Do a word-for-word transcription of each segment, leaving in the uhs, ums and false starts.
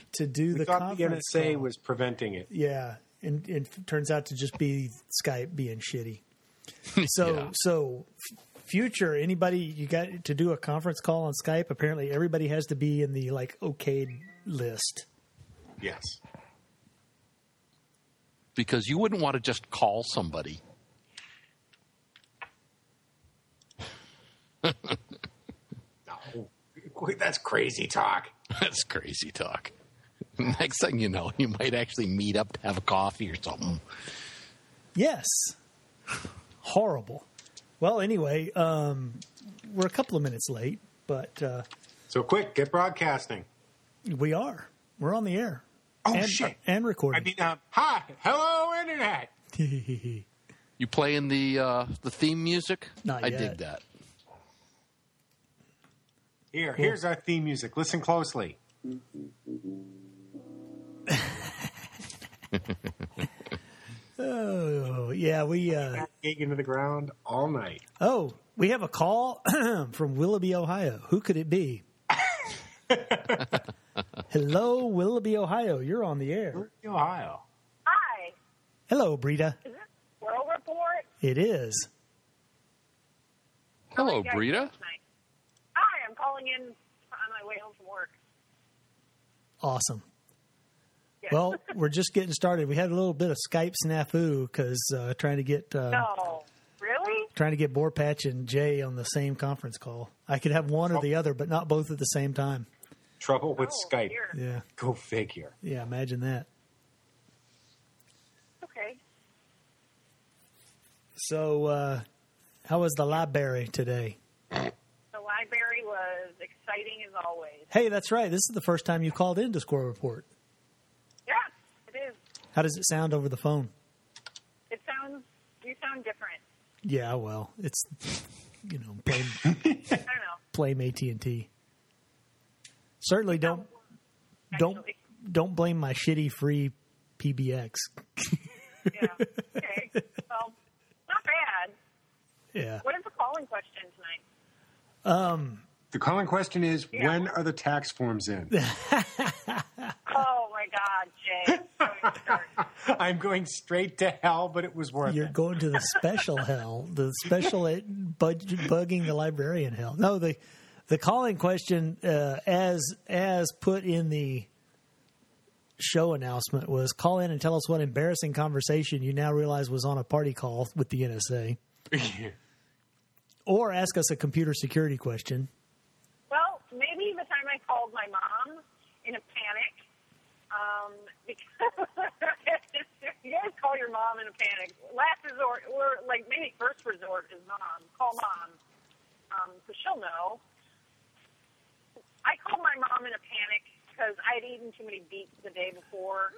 to do we the thought conference the N S A call. was preventing it. Yeah, and it turns out to just be Skype being shitty. So, Yeah. so f- future anybody you got to do a conference call on Skype? Apparently, everybody has to be in the like okayed list. Yes. Because you wouldn't want to just call somebody. No, that's crazy talk. That's crazy talk. Next thing you know, you might actually meet up to have a coffee or something. Yes, horrible. Well, anyway, um, we're a couple of minutes late, but uh, So quick, get broadcasting. we are. We're on the air. Oh, and, shit. And I recording. mean, um, hi, hello, Internet. You playing the uh, the theme music? Not I yet. dig that. Here, here's our theme music. Listen closely. Oh, yeah, we. Uh, Gig into the ground all night. oh, we have a call from Willoughby, Ohio. Who could it be? Hello, Willoughby, Ohio. You're on the air. Ohio. Hi, Hello, Brita. is this World Report? It is. Hello, You guys Brita. tonight? Hi, I'm calling in on my way home from work. Awesome. Yes. Well, we're just getting started. We had a little bit of Skype snafu because uh, trying to get uh, no, really? trying to get Borpatch and Jay on the same conference call. I could have one or the other, but not both at the same time. Trouble with Oh, Skype. dear. Yeah, Go figure. yeah. Imagine that. Okay. So, uh, how was the library today? The library was exciting as always. Hey, that's right. This is the first time you called in to Squirrel Report. Yeah, it is. How does it sound over the phone? It sounds. You sound different. Yeah, well, it's you know, blame, I don't know. blame A T and T. Certainly don't don't Actually. don't blame my shitty free P B X. Yeah. Okay. Well, not bad. Yeah. What is the calling question tonight? The calling question is, Yeah. when are the tax forms in? Oh my God, Jay! Don't even start. I'm going straight to hell, but it was worth You're it. going to the special hell, the special bug, bugging the librarian hell. No, the the calling question, uh, as as put in the show announcement, was call in and tell us what embarrassing conversation you now realize was on a party call with the N S A, or ask us a computer security question. Well, maybe the time I called my mom in a panic, um, because you guys call your mom in a panic. Last resort, or like maybe first resort is mom. Call mom, um, so she'll know. I called my mom in a panic because I'd eaten too many beets the day before.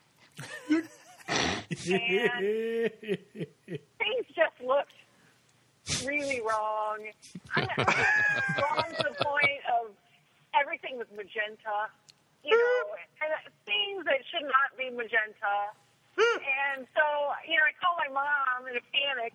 And things just looked really wrong. I mean, wrong to the point of everything was magenta, you know, and things that should not be magenta. And so, you know, I called my mom in a panic,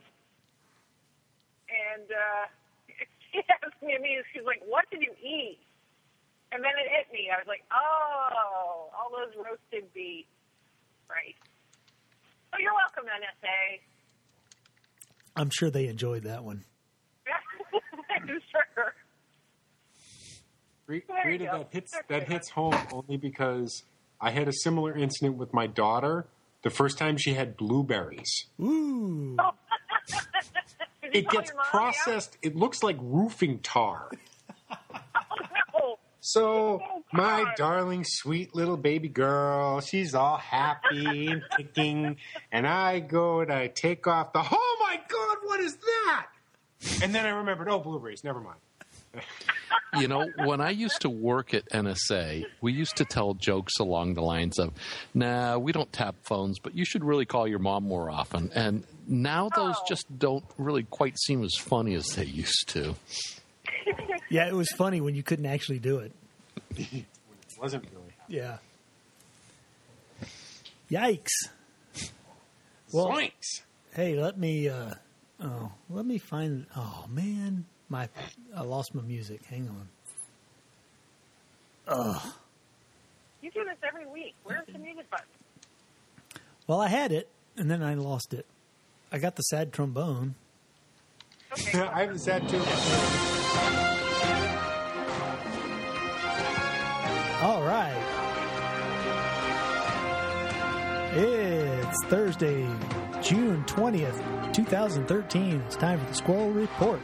and uh, she asked me, she's like, "What did you eat?" And then it hit me. I was like, "Oh, all those roasted beets, right?" So you're welcome, N S A. I'm sure they enjoyed that one. I'm sure. Re- There you Rita, go. that hits Okay. that hits home only because I had a similar incident with my daughter the first time she had blueberries. Ooh. Did you It call gets your mom processed. It looks like roofing tar. yet? Oh, So Oh, my God. darling, sweet little baby girl, she's all happy and kicking, and I go to take off the. Oh my God, what is that? And then I remembered, oh, blueberries. Never mind. You know, when I used to work at N S A, we used to tell jokes along the lines of, nah, we don't tap phones, but you should really call your mom more often. And now those Oh. just don't really quite seem as funny as they used to. Yeah, it was funny when you couldn't actually do it. It wasn't really happy. Yeah. Yikes. Well, Zoinks. hey, let me. Uh, oh, let me find. Oh man, my I lost my music. Hang on. Ugh. you do this every week. Where's the music button? Well, I had it, and then I lost it. I got the sad trombone. Okay. I have the sad too. All right. It's Thursday, June twentieth, twenty thirteen. It's time for the Squirrel Report.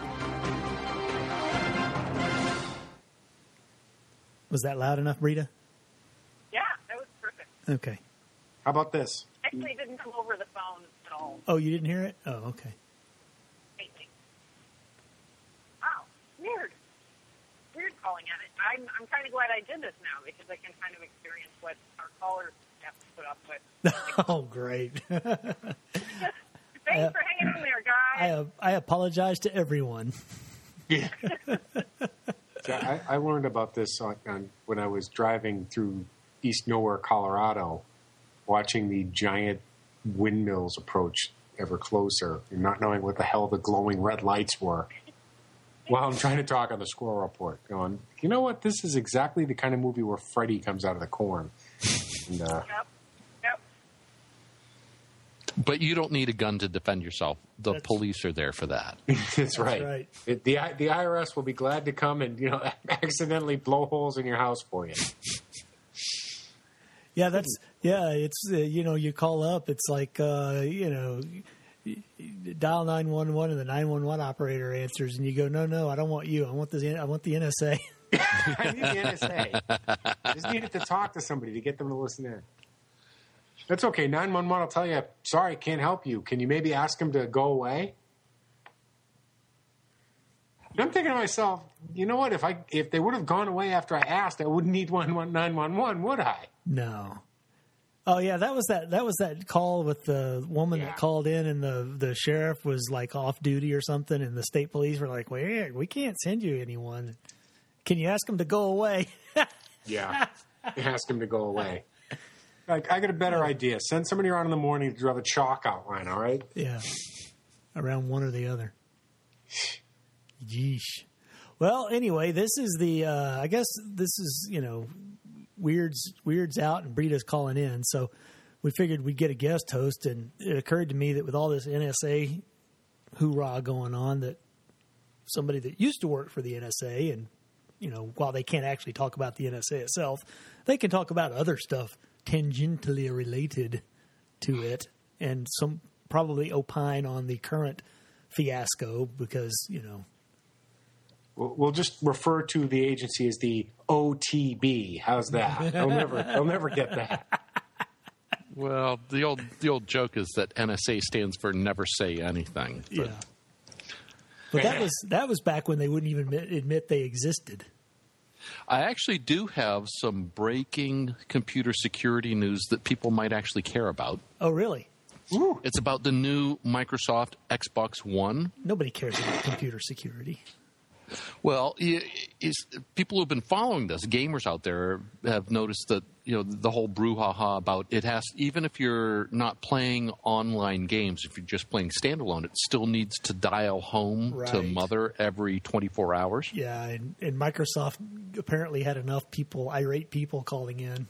Was that loud enough, Rita? Yeah, that was perfect. Okay. How about this? Actually, it didn't come over the phone at all. Oh, you didn't hear it? Oh, okay. Faintly. Wow, weird. Weird calling at it. I'm, I'm kind of glad I did this now because I can kind of experience what our callers have to put up with. Oh, great. Thanks Uh, for hanging in there, I, guys. I apologize to everyone. Yeah. I, I learned about this on, on, when I was driving through East Nowhere, Colorado, watching the giant windmills approach ever closer and not knowing what the hell the glowing red lights were. While I'm trying to talk on the Squirrel Report, going, you know what? This is exactly the kind of movie where Freddy comes out of the corn. And, uh, Yep. Yep. But you don't need a gun to defend yourself. The That's- police are there for that. That's right. right. It, the the I R S will be glad to come and you know accidentally blow holes in your house for you. Yeah, that's yeah. It's uh, you know you call up. It's like uh, you know y- y- dial nine one one and the nine one one operator answers, and you go, no, no, I don't want you. I want the I want the N S A. I need the N S A. I just needed to talk to somebody to get them to listen in. That's okay. nine one one will tell you, sorry, can't help you. Can you maybe ask them to go away? And I'm thinking to myself, you know what? If I if they would have gone away after I asked, I wouldn't need nine one one, would I? No. Oh yeah, that was that. That was that call with the woman Yeah. that called in, and the the sheriff was like off duty or something, and the state police were like, "Wait, we can't send you anyone. Can you ask them to go away?" Yeah. Ask them to go away. Like, I got a better idea. Send somebody around in the morning to draw the chalk outline, all right? Yeah, around one or the other. Yeesh. Well, anyway, this is the. Uh, I guess this is you know, Weird's Weird's out and Brita's calling in, so we figured we'd get a guest host, and it occurred to me that with all this N S A hoorah going on, that somebody that used to work for the N S A, and you know, while they can't actually talk about the N S A itself, they can talk about other stuff tangentially related to it, and some probably opine on the current fiasco because you know. We'll, we'll just refer to the agency as the O T B. How's that? They'll never, they'll never get that. Well, the old the old joke is that N S A stands for never say anything. But Yeah. But that was that was back when they wouldn't even admit, admit they existed. I actually do have some breaking computer security news that people might actually care about. Oh, really? Ooh. It's about the new Microsoft Xbox One. Nobody cares about computer security. Well, i- is, people who've been following this, gamers out there, have noticed that you know the whole brouhaha about it has. Even if you're not playing online games, if you're just playing standalone, it still needs to dial home to Right. mother every twenty-four hours. Yeah, and, and Microsoft apparently had enough people, irate people, calling in.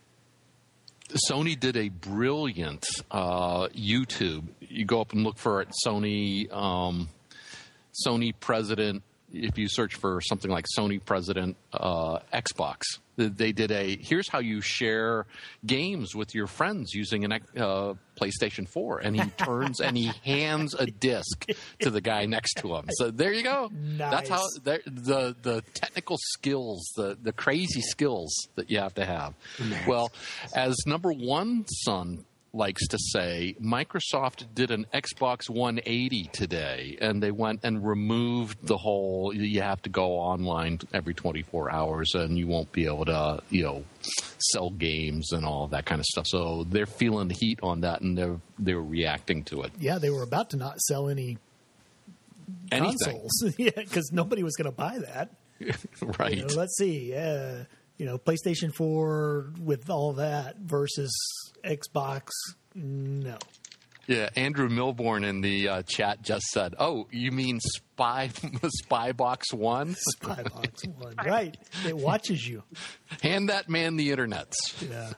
Sony did a brilliant uh, YouTube. You go up and look for it. Sony, um, Sony President. If you search for something like Sony President uh, Xbox, they did a. Here's how you share games with your friends using an uh, PlayStation four, and he turns and he hands a disc to the guy next to him. So there you go. That's how Nice. the the technical skills, the the crazy skills that you have to have. Well, as number one son likes to say, Microsoft did an Xbox one eighty today, and they went and removed the whole you have to go online every twenty-four hours and you won't be able to, you know, sell games and all that kind of stuff. So they're feeling the heat on that, and they're they're reacting to it. Yeah, they were about to not sell any Anything. consoles. Yeah, because nobody was going to buy that. Right. You know, let's see. Uh, you know, PlayStation four with all that versus Xbox. No. Yeah, Andrew Milborn in the uh, chat just said, "Oh, you mean Spy Spy Box One? Spy Box One, right? It watches you. Hand that man the internets." Yeah.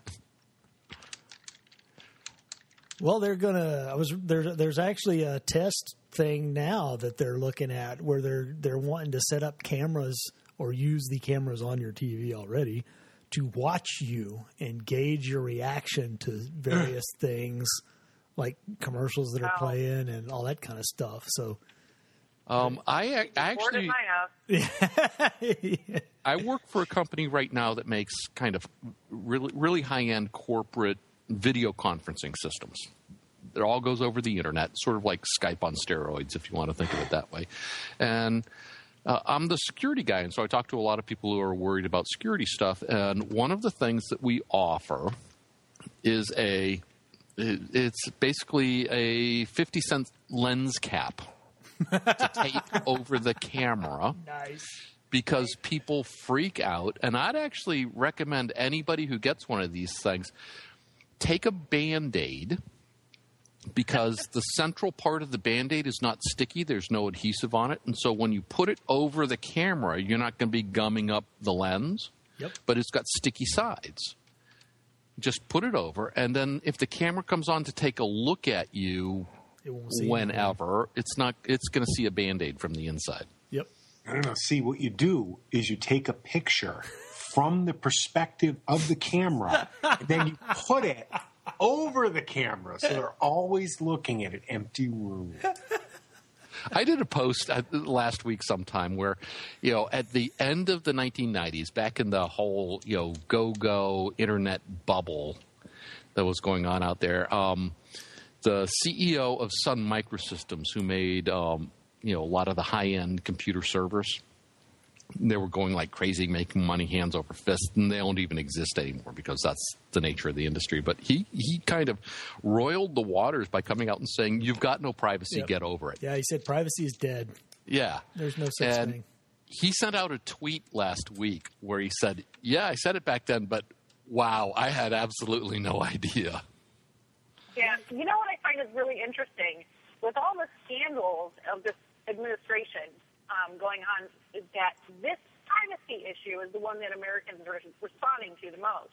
Well, they're gonna. I was there. There's actually a test thing now that they're looking at where they're they're wanting to set up cameras or use the cameras on your T V already to watch you and gauge your reaction to various things. Like commercials that are Wow. playing and all that kind of stuff. So, Um, I, I Bored at actually my house. I work for a company right now that makes kind of really really high end corporate video conferencing systems. It all goes over the internet, sort of like Skype on steroids, if you want to think of it that way. And uh, I'm the security guy, and so I talk to a lot of people who are worried about security stuff. And one of the things that we offer is a It's basically a fifty cent lens cap to tape over the camera. nice. Because people freak out. And I'd actually recommend anybody who gets one of these things, take a Band-Aid, because the central part of the Band-Aid is not sticky. There's no adhesive on it. And so when you put it over the camera, you're not going to be gumming up the lens. Yep. But it's got sticky sides. Just put it over, and then if the camera comes on to take a look at you It won't see whenever, it's not. It's going to see a Band-Aid from the inside. Yep. I don't know. See, what you do is you take a picture from the perspective of the camera, and then you put it over the camera, so they're always looking at an empty room. I did a post uh, last week sometime where, you know, at the end of the nineteen nineties, back in the whole, you know, go-go internet bubble that was going on out there, um, the C E O of Sun Microsystems, who made, um, you know, a lot of the high-end computer servers, they were going like crazy, making money hands over fist, and they don't even exist anymore because that's the nature of the industry. But he, he kind of roiled the waters by coming out and saying, "You've got no privacy, Yep. get over it." Yeah, he said privacy is dead. Yeah. There's no such and thing. He sent out a tweet last week where he said, "Yeah, I said it back then, but wow, I had absolutely no idea." Yeah, you know what I find is really interesting? With all the scandals of this administration um, going on, is that this privacy issue is the one that Americans are responding to the most.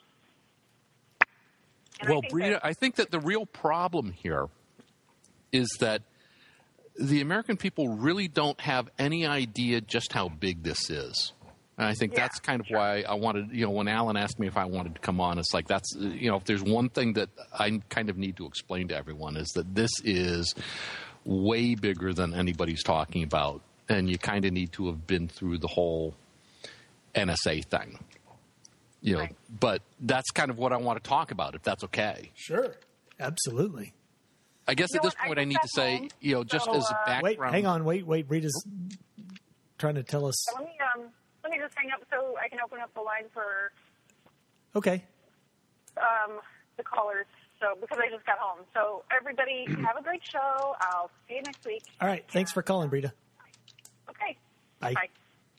And well, I think Brita, that- I think that the real problem here is that the American people really don't have any idea just how big this is. And I think Yeah, that's kind of sure. why I wanted, you know, when Alan asked me if I wanted to come on, it's like that's, you know, if there's one thing that I kind of need to explain to everyone is that this is way bigger than anybody's talking about. And you kind of need to have been through the whole N S A thing. You know, Right. but that's kind of what I want to talk about, if that's okay. Sure. Absolutely. I guess You at know this what, I point I just need got to say, home, you know, just so, as a uh, background. Wait, hang on. Wait, wait. Rita's trying to tell us. So let me um, let me just hang up so I can open up the line for Okay. um, the callers. So because I just got home. So everybody, have a great show. I'll see you next week. All right. Thanks for calling, Brita. Okay. Bye. Bye.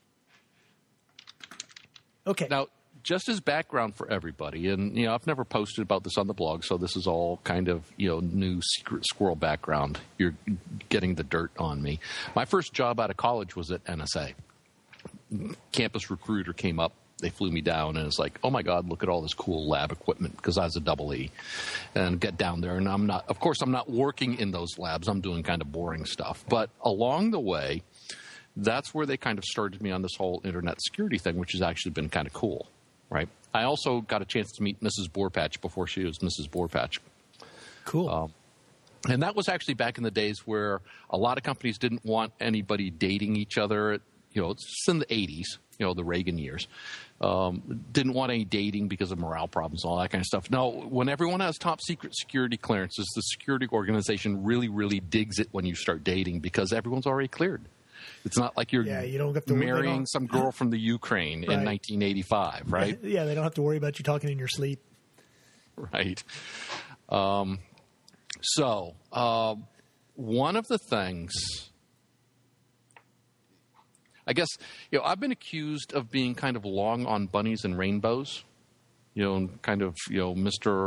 Okay. Now, just as background for everybody, and, you know, I've never posted about this on the blog, so this is all kind of, you know, new secret squirrel background. You're getting the dirt on me. My first job out of college was at N S A. Campus recruiter came up. They flew me down, and it's like, oh, my God, look at all this cool lab equipment, because I was a double E. And get down there, and I'm not, of course, I'm not working in those labs. I'm doing kind of boring stuff. But along the way, that's where they kind of started me on this whole internet security thing, which has actually been kind of cool, right? I also got a chance to meet Missus Borpatch before she was Missus Borpatch. Cool. Um, and that was actually back in the days where a lot of companies didn't want anybody dating each other. You know, it's in the eighties, you know, the Reagan years. Um, didn't want any dating because of morale problems and all that kind of stuff. Now, when everyone has top secret security clearances, the security organization really, really digs it when you start dating because everyone's already cleared. It's not like you're Yeah, you don't have to- they marrying don't- some girl from the Ukraine Right. in nineteen eighty-five, right? Yeah, they don't have to worry about you talking in your sleep. Right. Um, so, uh, one of the things, I guess, you know, I've been accused of being kind of long on bunnies and rainbows, you know, and kind of, you know, Mister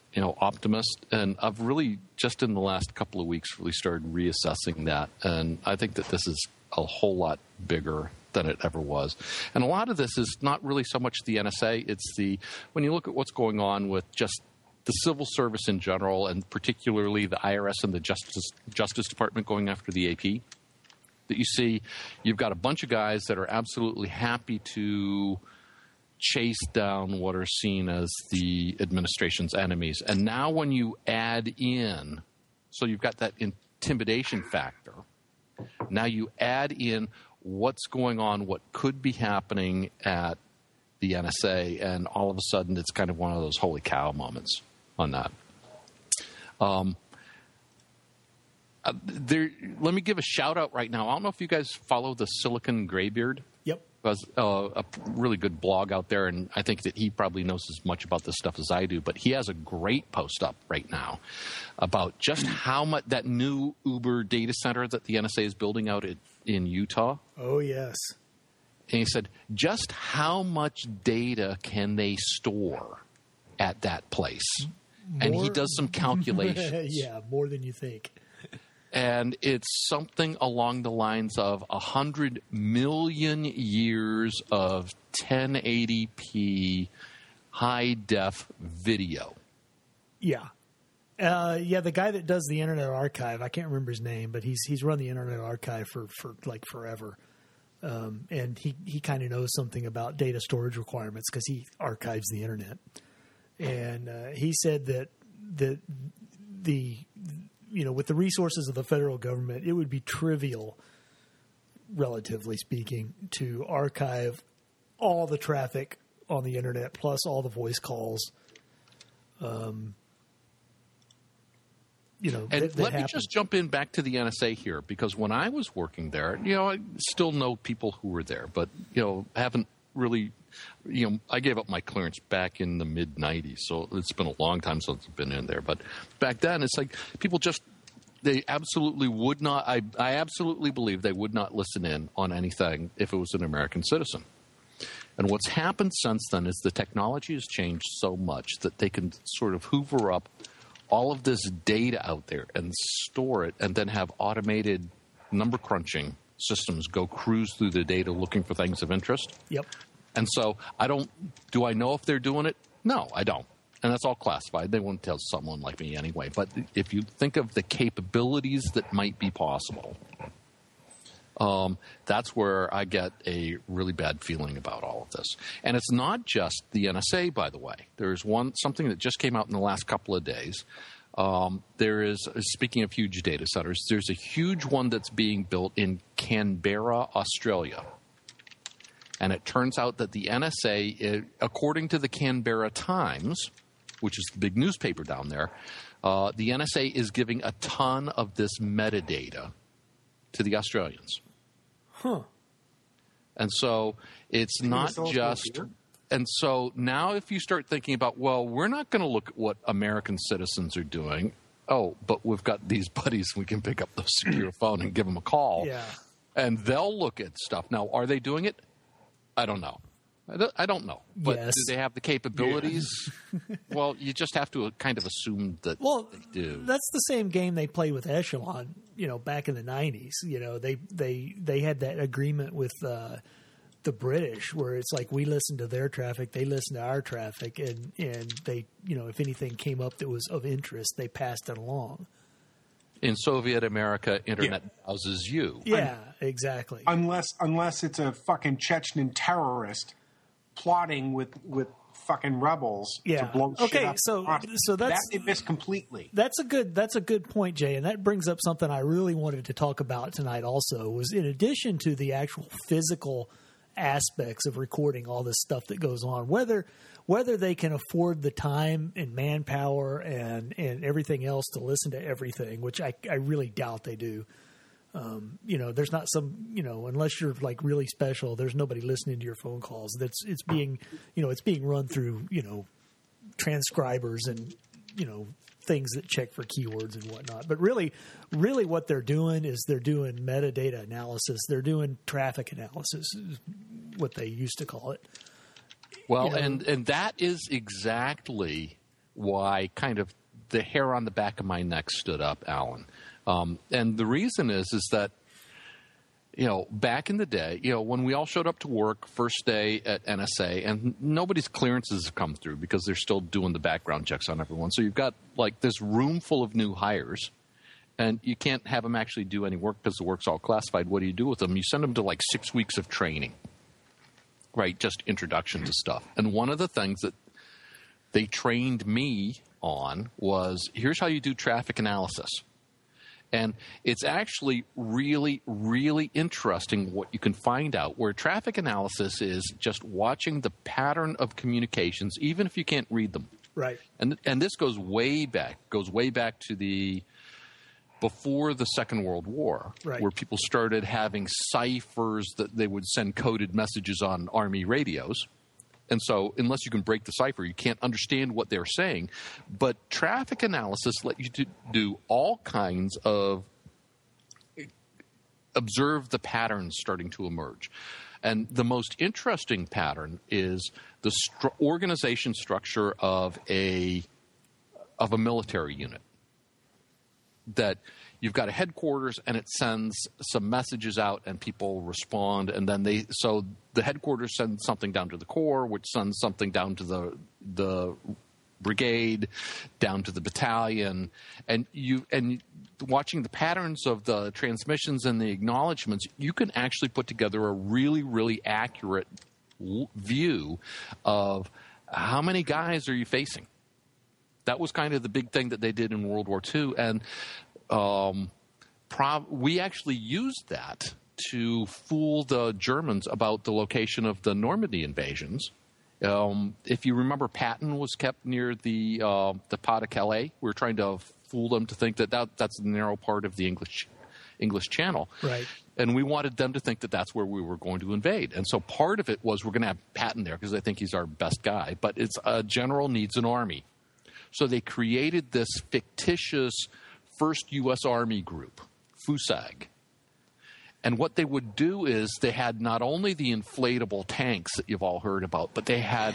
you know, optimist, and I've really just in the last couple of weeks really started reassessing that, and I think that this is a whole lot bigger than it ever was. And a lot of this is not really so much the N S A, it's the when you look at what's going on with just the civil service in general, and particularly the I R S and the Justice Justice Department going after the A P, that you see you've got a bunch of guys that are absolutely happy to chase down what are seen as the administration's enemies. And now when you add in, so you've got that intimidation factor, now you add in what's going on, what could be happening at the N S A, and all of a sudden it's kind of one of those holy cow moments on that. Um, uh, there, let me give a shout out right now. I don't know if you guys follow the Silicon Graybeard. Yep. Was uh, a really good blog out there, and I think that he probably knows as much about this stuff as I do. But he has a great post up right now about just how much that new Uber data center that the N S A is building out in, in Utah. Oh, yes. And he said, just how much data can they store at that place? More? And he does some calculations. Yeah, more than you think. And it's something along the lines of one hundred million years of ten eighty p high-def video. Yeah. Uh, yeah, the guy that does the Internet Archive, I can't remember his name, but he's he's run the Internet Archive for, for like forever. Um, and he, he kind of knows something about data storage requirements because he archives the Internet. And uh, he said that the the... you know, with the resources of the federal government, it would be trivial, relatively speaking, to archive all the traffic on the internet plus all the voice calls. Um, you know, and that, that let happen. me just jump in back to the N S A here, because when I was working there, you know, I still know people who were there, but you know, haven't really. You know, I gave up my clearance back in the mid nineties, so it's been a long time since I've been in there. But back then, it's like people just, they absolutely would not, I, I absolutely believe they would not listen in on anything if it was an American citizen. And what's happened since then is the technology has changed so much that they can sort of hoover up all of this data out there and store it, and then have automated number crunching systems go cruise through the data looking for things of interest. Yep. And so I don't – do I know if they're doing it? No, I don't. And that's all classified. They won't tell someone like me anyway. But if you think of the capabilities that might be possible, um, that's where I get a really bad feeling about all of this. And it's not just the N S A, by the way. There's one something that just came out in the last couple of days. Um, there is – speaking of huge data centers, there's a huge one that's being built in Canberra, Australia. And it turns out that the N S A, according to the Canberra Times, which is the big newspaper down there, uh, the N S A is giving a ton of this metadata to the Australians. Huh. And so it's not just – and so now if you start thinking about, well, we're not going to look at what American citizens are doing. Oh, but we've got these buddies. We can pick up the secure phone and give them a call. Yeah. And they'll look at stuff. Now, are they doing it? I don't know. I don't, I don't know. But yes. Do they have the capabilities? Yeah. Well, you just have to kind of assume that well, they do. That's the same game they played with Echelon, you know, back in the nineties. You know, they they, they had that agreement with uh, the British where it's like we listen to their traffic, they listen to our traffic, and, and they, you know, if anything came up that was of interest, they passed it along. In Soviet America, internet Yeah. houses you. Yeah, exactly. Unless unless it's a fucking Chechen terrorist plotting with with fucking rebels Yeah. to blow shit Okay, up. so- so that's- that they missed completely. That's a good. That's a good point, Jay, and that brings up something I really wanted to talk about tonight. Also, was in addition to the actual physical aspects of recording all this stuff that goes on, whether whether they can afford the time and manpower and and everything else to listen to everything, which I I really doubt they do. Um, you know, there's not some, you know, unless you're like really special, there's nobody listening to your phone calls. That's it's being, you know, it's being run through, you know, transcribers and, you know, things that check for keywords and whatnot. But really, really what they're doing is they're doing metadata analysis. They're doing traffic analysis, is what they used to call it. Well, You know, and, and that is exactly why kind of the hair on the back of my neck stood up, Alan. Um, and the reason is, is that, you know, back in the day, you know, when we all showed up to work first day at N S A, and nobody's clearances have come through because they're still doing the background checks on everyone. So you've got like this room full of new hires, and you can't have them actually do any work because the work's all classified. What do you do with them? You send them to like six weeks of training, right? Just introduction to stuff. And one of the things that they trained me on was, here's how you do traffic analysis. And it's actually really, really interesting what you can find out, where traffic analysis is just watching the pattern of communications, even if you can't read them. Right. And and this goes way back, goes way back to the before the Second World War, right, where people started having ciphers that they would send coded messages on Army radios. And so unless you can break the cipher, you can't understand what they're saying. But traffic analysis let you to do all kinds of observe the patterns starting to emerge. And the most interesting pattern is the stru- organization structure of a of a military unit. That you've got a headquarters and it sends some messages out and people respond, and then they so the headquarters sends something down to the corps, which sends something down to the the brigade, down to the battalion, and you and watching the patterns of the transmissions and the acknowledgments, you can actually put together a really, really accurate view of how many guys are you facing. That was kind of the big thing that they did in World War Two, and um, prob- we actually used that to fool the Germans about the location of the Normandy invasions. Um, if you remember, Patton was kept near the uh, the Pas de Calais. We were trying to fool them to think that, that that's the narrow part of the English English Channel, right? And we wanted them to think that that's where we were going to invade. And so part of it was we're going to have Patton there because I think he's our best guy. But it's a general needs an army, so they created this fictitious First U S Army group, FUSAG. And what they would do is they had not only the inflatable tanks that you've all heard about, but they had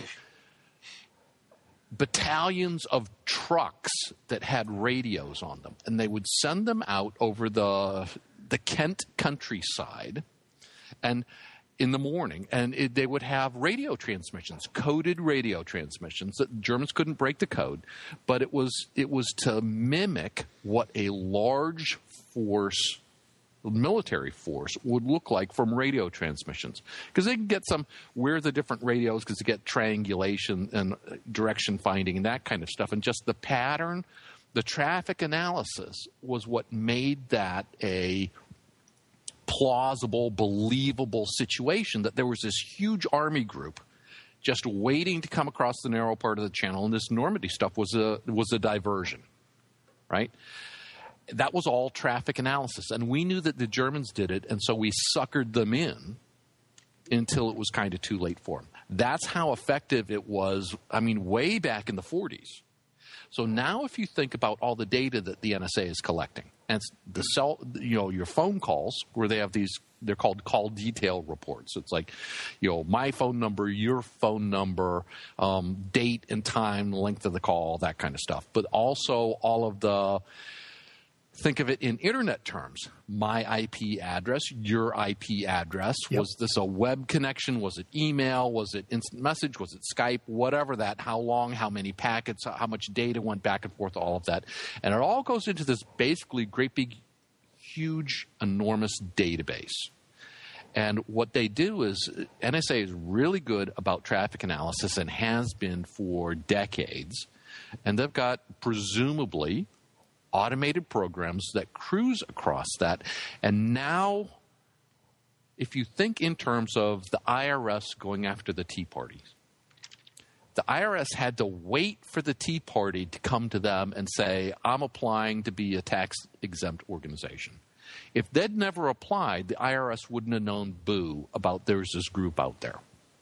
battalions of trucks that had radios on them. And they would send them out over the the Kent countryside and in the morning. And it, they would have radio transmissions, coded radio transmissions that Germans couldn't break the code. But it was it was to mimic what a large force military force would look like from radio transmissions, because they can get some where the different radios, because they get triangulation and direction finding and that kind of stuff, and just the pattern, the traffic analysis was what made that a plausible, believable situation, that there was this huge army group just waiting to come across the narrow part of the channel, and this Normandy stuff was a was a diversion, right? That was all traffic analysis. And we knew that the Germans did it, and so we suckered them in until it was kind of too late for them. That's how effective it was, I mean, way back in the forties. So now if you think about all the data that the N S A is collecting, and it's the cell, you know, your phone calls, where they have these, they're called call detail reports. It's like, you know, my phone number, your phone number, um, date and time, length of the call, that kind of stuff. But also all of the, think of it in internet terms. My I P address, your I P address. Yep. Was this a web connection? Was it email? Was it instant message? Was it Skype? Whatever that. How long? How many packets? How much data went back and forth? All of that. And it all goes into this basically great big, huge, enormous database. And what they do is N S A is really good about traffic analysis and has been for decades. And they've got presumably automated programs that cruise across that. And now, if you think in terms of the I R S going after the Tea Party, the I R S had to wait for the Tea Party to come to them and say, I'm applying to be a tax-exempt organization. If they'd never applied, the I R S wouldn't have known boo about there's this group out there.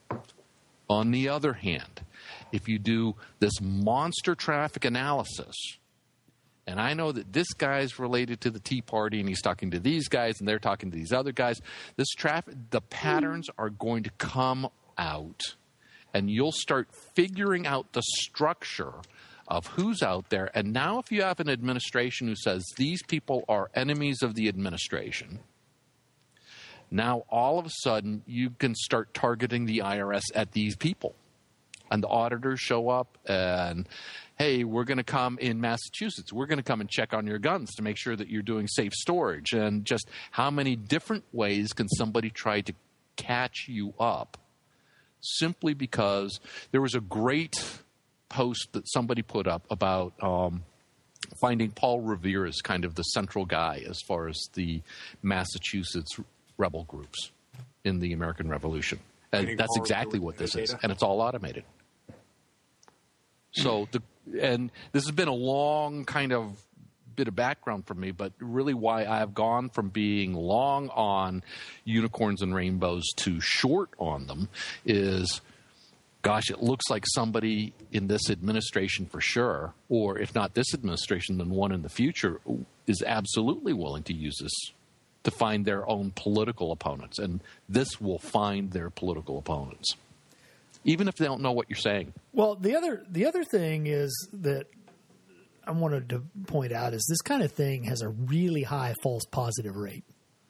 On the other hand, if you do this monster traffic analysis, and I know that this guy's related to the Tea Party, and he's talking to these guys, and they're talking to these other guys. This traffic, the patterns are going to come out, and you'll start figuring out the structure of who's out there. And now if you have an administration who says these people are enemies of the administration, now all of a sudden you can start targeting the I R S at these people. And the auditors show up and, hey, we're going to come in Massachusetts. We're going to come and check on your guns to make sure that you're doing safe storage. And just how many different ways can somebody try to catch you up simply because there was a great post that somebody put up about um, finding Paul Revere as kind of the central guy as far as the Massachusetts rebel groups in the American Revolution. And that's exactly what this is. And it's all automated. So, the, and this has been a long kind of bit of background for me, but really why I've gone from being long on unicorns and rainbows to short on them is, gosh, it looks like somebody in this administration for sure, or if not this administration, then one in the future, is absolutely willing to use this to find their own political opponents. And this will find their political opponents, even if they don't know what you're saying. Well, the other the other thing is that I wanted to point out is this kind of thing has a really high false positive rate.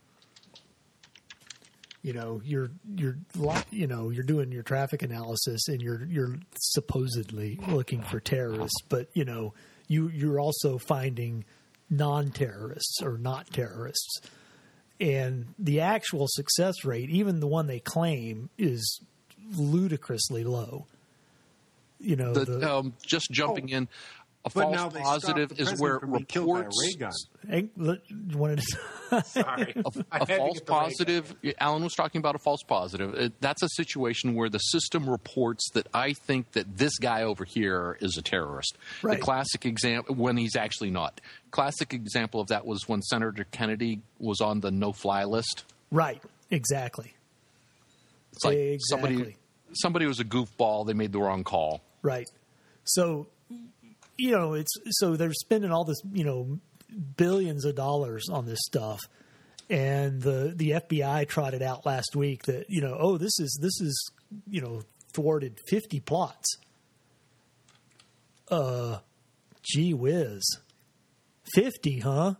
You know, you're you're you know you're doing your traffic analysis and you're you're supposedly looking for terrorists, but you know you you're also finding non-terrorists or not terrorists, and the actual success rate, even the one they claim, is ludicrously low. You know, the, the, um, just jumping oh, in, a but false positive is where reports. Hey, look, you wanted to, Sorry, A, a false positive. Alan was talking about a false positive. It, that's a situation where the system reports that I think that this guy over here is a terrorist. Right. The classic example, when he's actually not. Classic example of that was when Senator Kennedy was on the no-fly list. Right. Exactly. It's like exactly. somebody somebody was a goofball. They made the wrong call. Right. So, you know, it's so they're spending all this, you know, billions of dollars on this stuff, and the the F B I trotted out last week that, you know, oh, this is this is you know thwarted fifty plots. Uh, gee whiz, fifty, huh?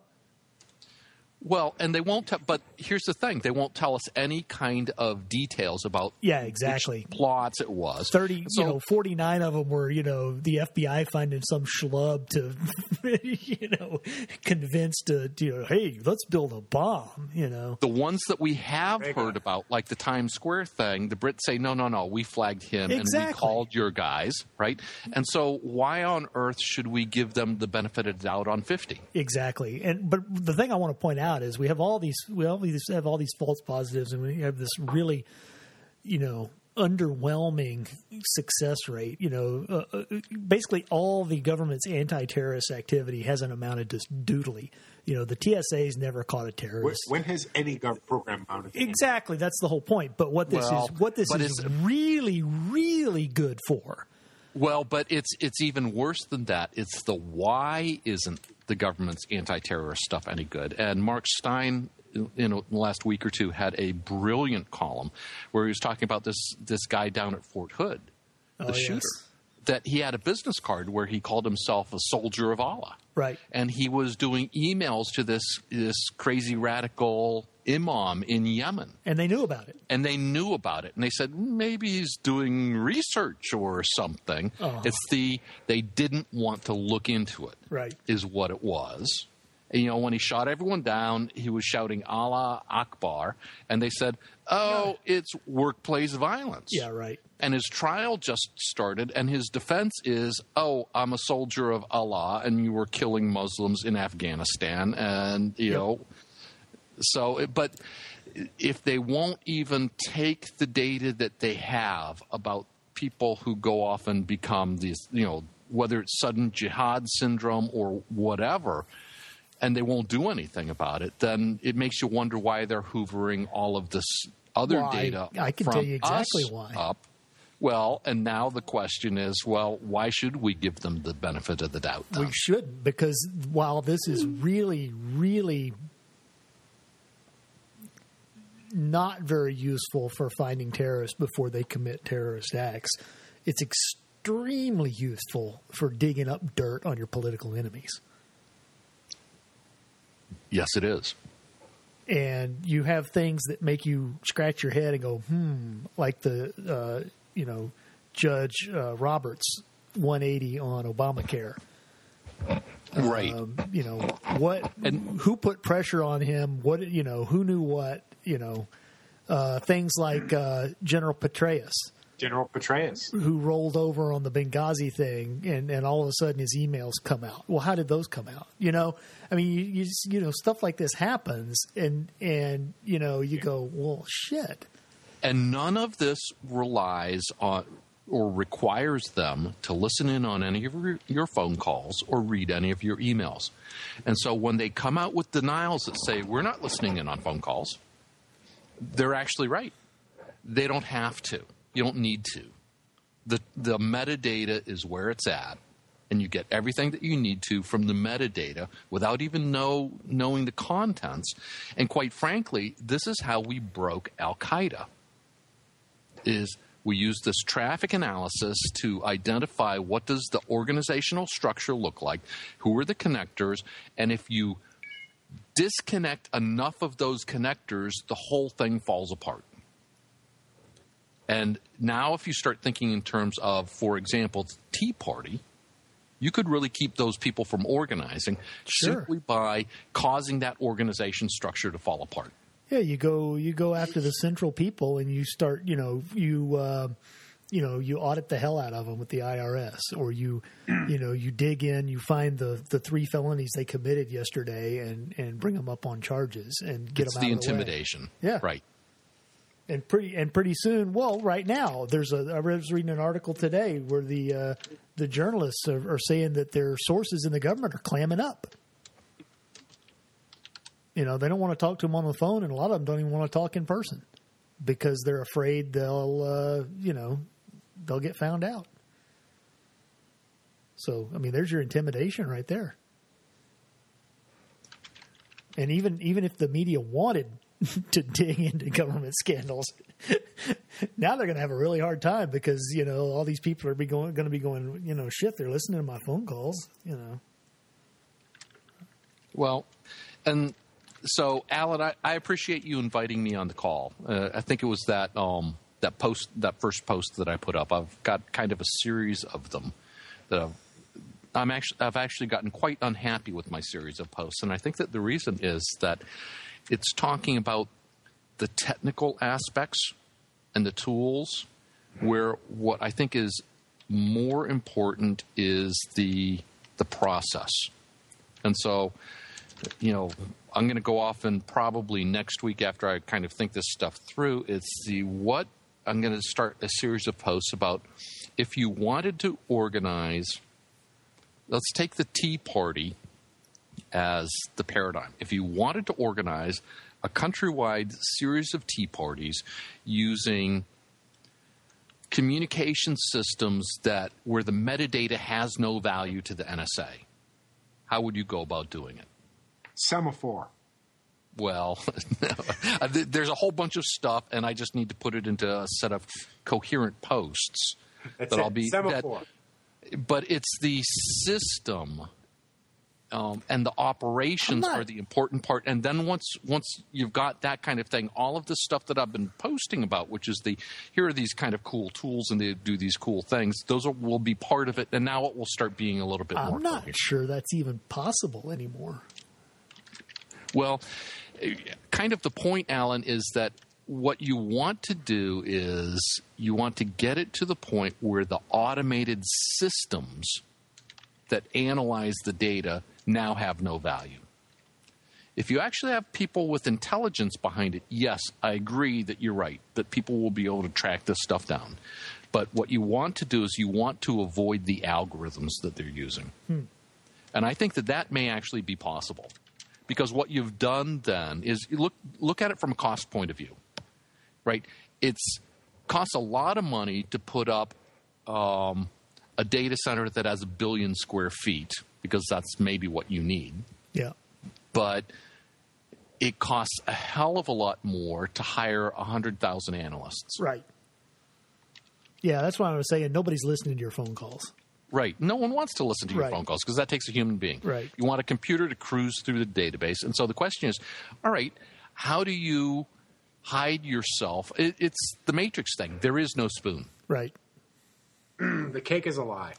Well, and they won't tell, but here's the thing. They won't tell us any kind of details about Yeah, exactly. which plots it was. thirty, So- you know, forty-nine of them were, you know, the F B I finding some schlub to, you know, convinced to, you know, hey, let's build a bomb, you know. The ones that we have heard about, like the Times Square thing, the Brits say, no, no, no, we flagged him Exactly. and we called your guys, right? And so why on earth should we give them the benefit of the doubt on fifty? Exactly. And but the thing I want to point out is we have all these we always have all these false positives, and we have this really, you know, underwhelming success rate. You know, uh, uh, basically all the government's anti-terrorist activity hasn't amounted to doodly. You know, the T S A's never caught a When, terrorist. when has any government program mounted? Exactly, that's the whole point. But what this Well, is, what this but is it's- really, really good for. Well, but it's it's even worse than that. It's the why isn't the government's anti-terrorist stuff any good? And Mark Stein, in the last week or two, had a brilliant column where he was talking about this this guy down at Fort Hood, the Oh, shooter, yes. that he had a business card where he called himself a soldier of Allah. Right. And he was doing emails to this this crazy radical imam in Yemen. And they knew about it. And they knew about it. And they said, maybe he's doing research or something. Uh-huh. It's the, they didn't want to look into it, Right. is what it was. And, you know, when he shot everyone down, he was shouting Allah Akbar. And they said, oh, it's workplace violence. Yeah, right. And his trial just started, and his defense is, oh, I'm a soldier of Allah, and you were killing Muslims in Afghanistan. And, you Yep. know, so, but if they won't even take the data that they have about people who go off and become these, you know, whether it's sudden jihad syndrome or whatever, and they won't do anything about it, then it makes you wonder why they're hoovering all of this other Well, I- data I can from tell you exactly us why. up. Well, and now the question is, well, why should we give them the benefit of the doubt? then? We shouldn't, because while this is really, really not very useful for finding terrorists before they commit terrorist acts, it's extremely useful for digging up dirt on your political enemies. Yes, it is. And you have things that make you scratch your head and go, hmm, like the, uh, you know, Judge uh, Roberts one eighty on Obamacare. Right. Um, you know, what, And- who put pressure on him? What, you know, who knew what, you know, uh, things like uh, General Petraeus, General Petraeus. who rolled over on the Benghazi thing, and, and all of a sudden his emails come out. Well, how did those come out? You know, I mean, you, you, just, you know, stuff like this happens, and, and, you know, you go, well, shit. And none of this relies on or requires them to listen in on any of your, your phone calls or read any of your emails. And so when they come out with denials that say, we're not listening in on phone calls, they're actually right. They don't have to. You don't need to. The the metadata is where it's at, and you get everything that you need to from the metadata without even know knowing the contents. And quite frankly, this is how we broke Al-Qaeda. Is we use this traffic analysis to identify what does the organizational structure look like, who are the connectors, and if you disconnect enough of those connectors, the whole thing falls apart. And now if you start thinking in terms of, for example, the Tea Party, you could really keep those people from organizing Sure. simply by causing that organization structure to fall apart. Yeah, you go you go after the central people, and you start, you know, you uh, you know, you audit the hell out of them with the I R S, or you you know, you dig in, you find the, the three felonies they committed yesterday, and, and bring them up on charges and get It's them out the of the way. intimidation. Yeah. Right. And pretty and pretty soon, well, right now, there's a. I was reading an article today where the uh, the journalists are, are saying that their sources in the government are clamming up. You know, they don't want to talk to them on the phone, and a lot of them don't even want to talk in person because they're afraid they'll, uh, you know, they'll get found out. So, I mean, there's your intimidation right there. And even even if the media wanted to dig into government scandals, now they're going to have a really hard time because, you know, all these people are be going, going to be going, you know, shit, they're listening to my phone calls, you know. Well, and so, Alan, I, I appreciate you inviting me on the call. Uh, I think it was that um, that post, that first post that I put up. I've got kind of a series of them that I've, I'm actually I've actually gotten quite unhappy with my series of posts, and I think that the reason is that it's talking about the technical aspects and the tools, where what I think is more important is the the process. And so, you know, I'm going to go off and probably next week after I kind of think this stuff through, it's the what I'm going to start a series of posts about if you wanted to organize, let's take the Tea Party as the paradigm. If you wanted to organize a countrywide series of Tea Parties using communication systems that where the metadata has no value to the N S A, how would you go about doing it? Semaphore. Well, there's a whole bunch of stuff, and I just need to put it into a set of coherent posts That's that it. I'll be. Semaphore. That, but it's the system um, and the operations not- are the important part. And then once once you've got that kind of thing, all of the stuff that I've been posting about, which is the here are these kind of cool tools and they do these cool things, those are, will be part of it. And now it will start being a little bit more. I'm not coherent. sure that's even possible anymore. Well, kind of the point, Alan, is that what you want to do is you want to get it to the point where the automated systems that analyze the data now have no value. If you actually have people with intelligence behind it, yes, I agree that you're right, that people will be able to track this stuff down. But what you want to do is you want to avoid the algorithms that they're using. Hmm. And I think that that may actually be possible. Because what you've done then is you look look at it from a cost point of view, right? It's costs a lot of money to put up um, a data center that has a billion square feet because that's maybe what you need. Yeah. But it costs a hell of a lot more to hire one hundred thousand analysts. Right. Yeah, that's why I was saying nobody's listening to your phone calls. Right. No one wants to listen to your Right. phone calls because that takes a human being. Right. You want a computer to cruise through the database. And so the question is, all right, how do you hide yourself? It, it's the Matrix thing. There is no spoon. Right. The cake is a lie.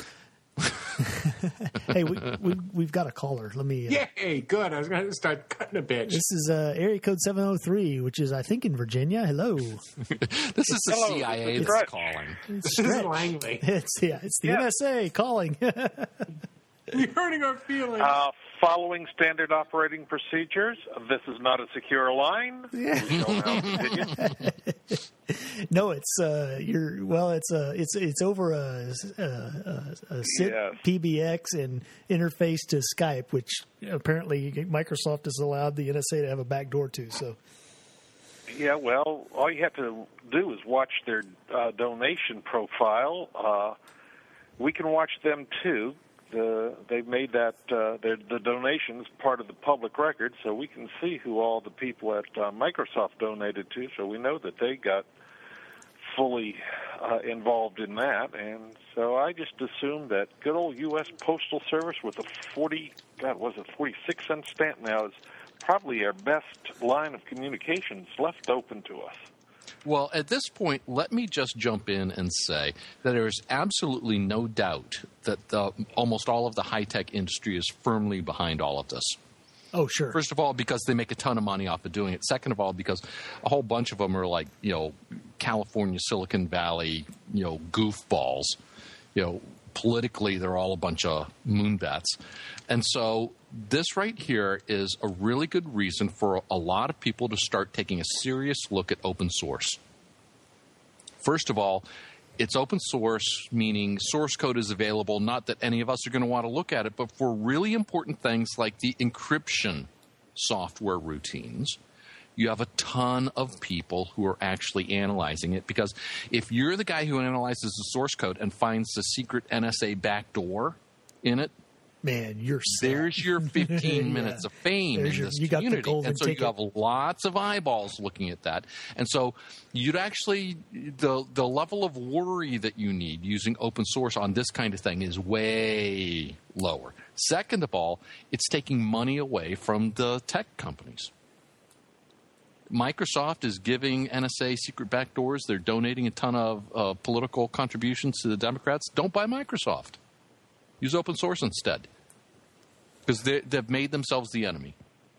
Hey, we, we, we've got a caller. Let me. Uh, Yay, good. I was going to start cutting a bitch. This is uh, area code seven oh three, which is, I think, in Virginia. Hello. This is the Hello, C I A this is that's Stretch. calling. It's This is Stretch. Langley. It's, yeah, it's the Yeah. N S A calling. You're hurting our feelings. Uh, following standard operating procedures, this is not a secure line. We shall now continue. No, it's uh, you're well. It's uh, it's it's over a a, a, a S I T Yes. P B X and interface to Skype, which apparently Microsoft has allowed the N S A to have a backdoor to. So Yeah, well, all you have to do is watch their uh, donation profile. Uh, we can watch them too. The, they've made that uh, their, the donations part of the public record, so we can see who all the people at uh, Microsoft donated to. So we know that they got fully uh, involved in that, and so I just assumed that good old U S Postal Service with a forty, God, was it forty-six cent stamp now is probably our best line of communications left open to us. Well, at this point, let me just jump in and say that there is absolutely no doubt that the, almost all of the high-tech industry is firmly behind all of this. oh sure, First of all, because they make a ton of money off of doing it. Second of all, because a whole bunch of them are like, you know, California, Silicon Valley, you know, goofballs. You know, politically, they're all a bunch of moonbats. And so this right here is a really good reason for a lot of people to start taking a serious look at open source. First of all, it's open source, meaning source code is available, not that any of us are going to want to look at it, but for really important things like the encryption software routines, you have a ton of people who are actually analyzing it, because if you're the guy who analyzes the source code and finds the secret N S A backdoor in it, man, you're set. there's your fifteen Yeah. minutes of fame There's in your- this you got the community. golden And so ticket. you have lots of eyeballs looking at that. And so you'd actually, the, the level of worry that you need using open source on this kind of thing is way lower. Second of all, it's taking money away from the tech companies. Microsoft is giving N S A secret backdoors. They're donating a ton of uh, political contributions to the Democrats. Don't buy Microsoft. Use open source instead, because they've made themselves the enemy.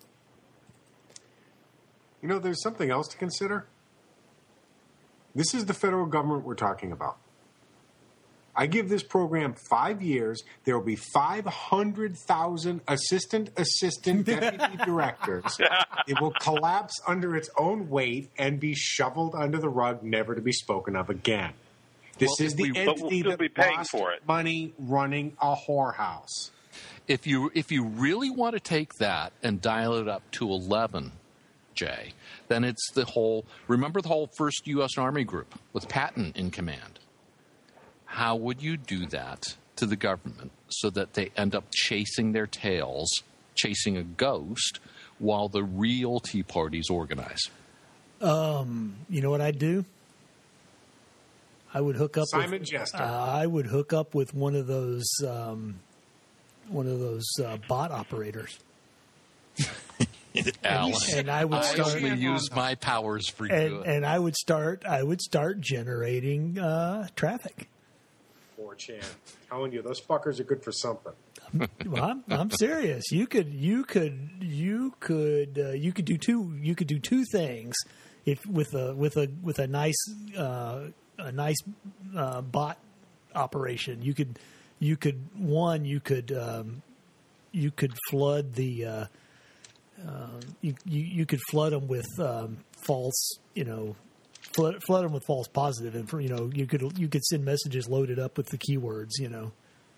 You know, there's something else to consider. This is the federal government we're talking about. I give this program five years. There will be five hundred thousand assistant, assistant, deputy directors. It will collapse under its own weight and be shoveled under the rug, never to be spoken of again. This Well, is if the we- But we'll entity still that be paying lost for it. money running a whorehouse. If you if you really want to take that and dial it up to eleven, Jay, then it's the whole. Remember the whole first U S Army group with Patton in command. How would you do that to the government so that they end up chasing their tails, chasing a ghost, while the real Tea Parties organize? Um, you know what I'd do? I would hook up Simon with, Jester. Uh, I would hook up with one of those um, one of those uh, bot operators, Alan, and I would I start only use my powers for and, good. and I would start I would start generating uh, traffic. four chan. Telling you, those fuckers are good for something. Well, I'm, I'm serious. You could you could you could uh, you could do two you could do two things if with a with a with a nice uh, a nice uh, bot operation. You could you could one you could um, you could flood the uh, uh, you, you you could flood them with um, false you know flood, flood them with false positive and you know you could you could send messages loaded up with the keywords you know.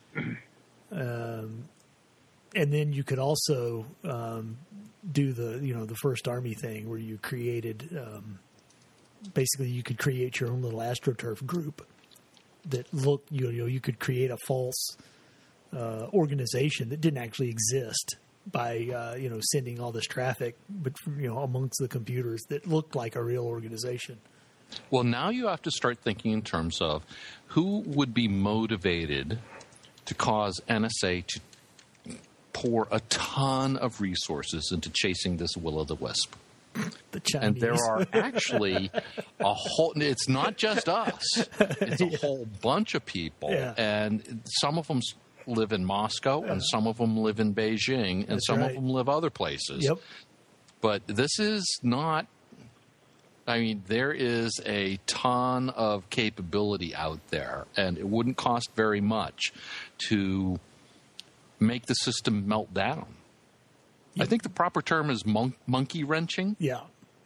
Um, and then you could also um, do the you know the first army thing where you created um, basically you could create your own little AstroTurf group that look you know you could create a false uh, organization that didn't actually exist by uh, you know sending all this traffic but you know amongst the computers that looked like a real organization. Well, now you have to start thinking in terms of who would be motivated to cause N S A to pour a ton of resources into chasing this will-o'-the-wisp. The Chinese. And there are actually a whole, it's not just us, it's a Yeah. whole bunch of people. Yeah. And some of them live in Moscow, and some of them live in Beijing, and That's some right. of them live other places. Yep. But this is not, I mean, there is a ton of capability out there, and it wouldn't cost very much to make the system melt down. I think the proper term is mon- monkey wrenching. Yeah.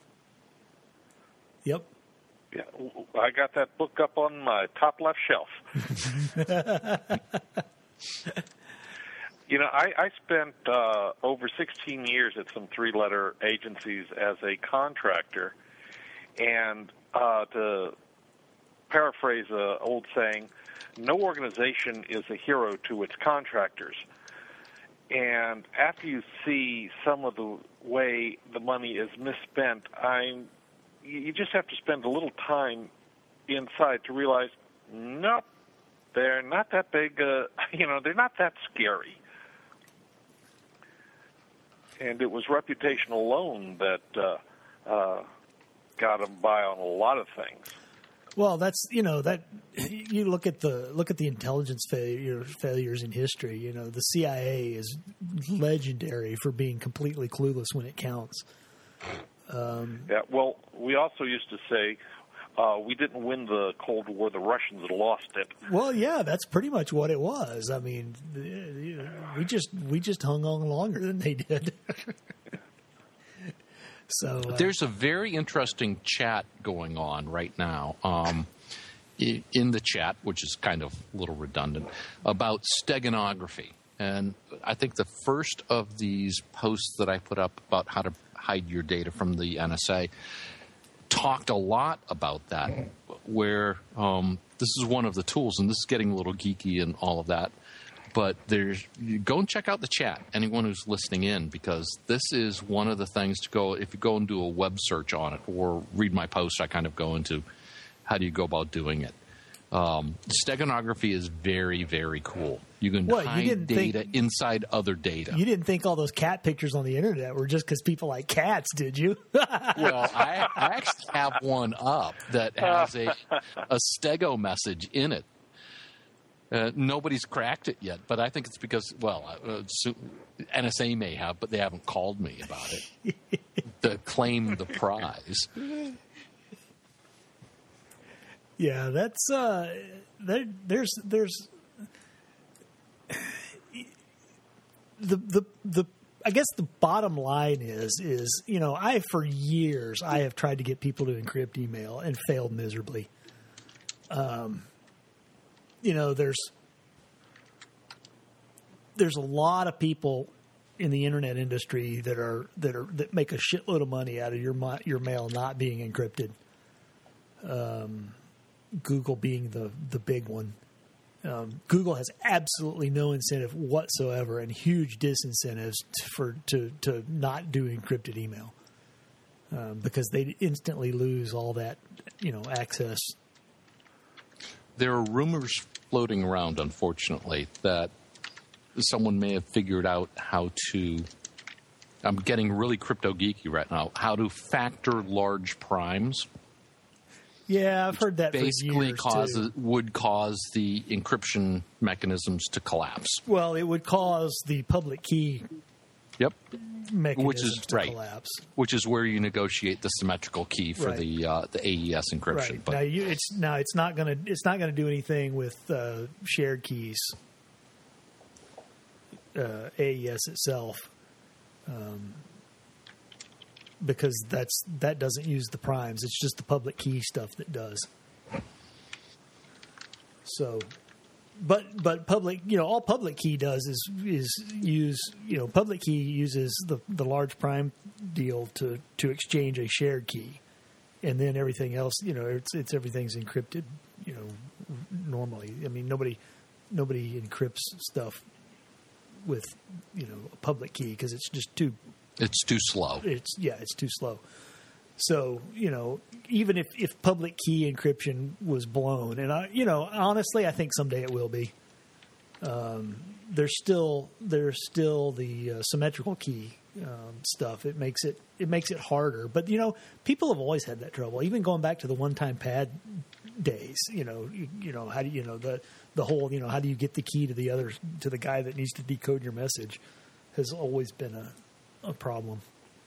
Yep. Yeah, I got that book up on my top left shelf. You know, I, I spent uh, over sixteen years at some three-letter agencies as a contractor, and uh, to paraphrase an old saying, no organization is a hero to its contractors. And after you see some of the way the money is misspent, I'm, you just have to spend a little time inside to realize, nope, they're not that big, uh, you know, they're not that scary. And it was reputation alone that uh, uh, got them by on a lot of things. Well, that's you know that you look at the look at the intelligence failure, failures in history. You know, the C I A is legendary for being completely clueless when it counts. Um, Yeah. Well, we also used to say uh, we didn't win the Cold War; the Russians lost it. well, yeah, that's pretty much what it was. I mean, we just we just hung on longer than they did. So uh, There's a very interesting chat going on right now um, i- in the chat, which is kind of a little redundant, about steganography. And I think the first of these posts that I put up about how to hide your data from the N S A talked a lot about that, where um, this is one of the tools, and this is getting a little geeky and all of that. But there's you go and check out the chat, anyone who's listening in, because this is one of the things to go, if you go and do a web search on it or read my post, I kind of go into how do you go about doing it. Um, steganography is very, very cool. You can What, you hide didn't data think- inside other data. you didn't think all those cat pictures on the internet were just because people like cats, did you? Well, I, I actually have one up that has a, a stego message in it. Uh, nobody's cracked it yet, but I think it's because, well, uh, so N S A may have, but they haven't called me about it to claim the prize. Yeah, that's uh, there. There's there's the the the. I guess the bottom line is is you know I for years I have tried to get people to encrypt email and failed miserably. Um, you know there's there's a lot of people in the internet industry that are that are that make a shitload of money out of your mi- your mail not being encrypted. Um. Google being the, the big one. Um, Google has absolutely no incentive whatsoever and huge disincentives t- for to, to not do encrypted email um, because they instantly lose all that, you know, access. There are rumors floating around, unfortunately, that someone may have figured out how to, I'm getting really crypto geeky right now, how to factor large primes. Yeah, I've heard that Basically for years causes too. would cause the encryption mechanisms to collapse. Well, it would cause the public key Yep. mechanisms Which is to right. collapse. Which is where you negotiate the symmetrical key for Right. the uh, the A E S encryption. Right. But now, you, it's now it's not going to it's not going to do anything with uh, shared keys. Uh, A E S itself, um, because that's that doesn't use the primes. It's just the public key stuff that does. So, but but public, you know, all public key does is is use you know public key uses the the large prime deal to to exchange a shared key, and then everything else, you know, it's it's everything's encrypted, you know, normally. I mean, nobody nobody encrypts stuff with you know a public key because it's just too it's too slow. it's yeah it's too slow. So, you know, even if, if public key encryption was blown, and I, you know, honestly, I think someday it will be. Um, there's still there's still the uh, symmetrical key um, stuff. It makes it it makes it harder. But you know, people have always had that trouble. Even going back to the one-time pad days. You know, you, you know how do you know the the whole you know how do you get the key to the other to the guy that needs to decode your message has always been a a problem.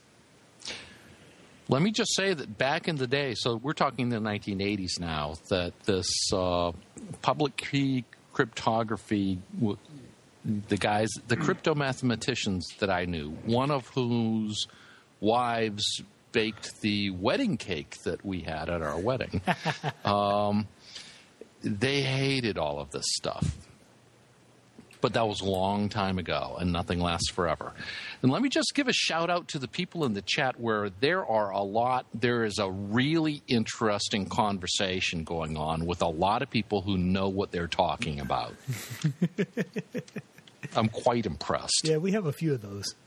Let me just say that back in the day, so we're talking the nineteen eighties now, that this uh, public key cryptography, the guys, the crypto mathematicians that I knew, one of whose wives baked the wedding cake that we had at our wedding, um, they hated all of this stuff. But that was a long time ago, and nothing lasts forever. And let me just give a shout out to the people in the chat where there are a lot, there is a really interesting conversation going on with a lot of people who know what they're talking about. I'm quite impressed. Yeah, we have a few of those.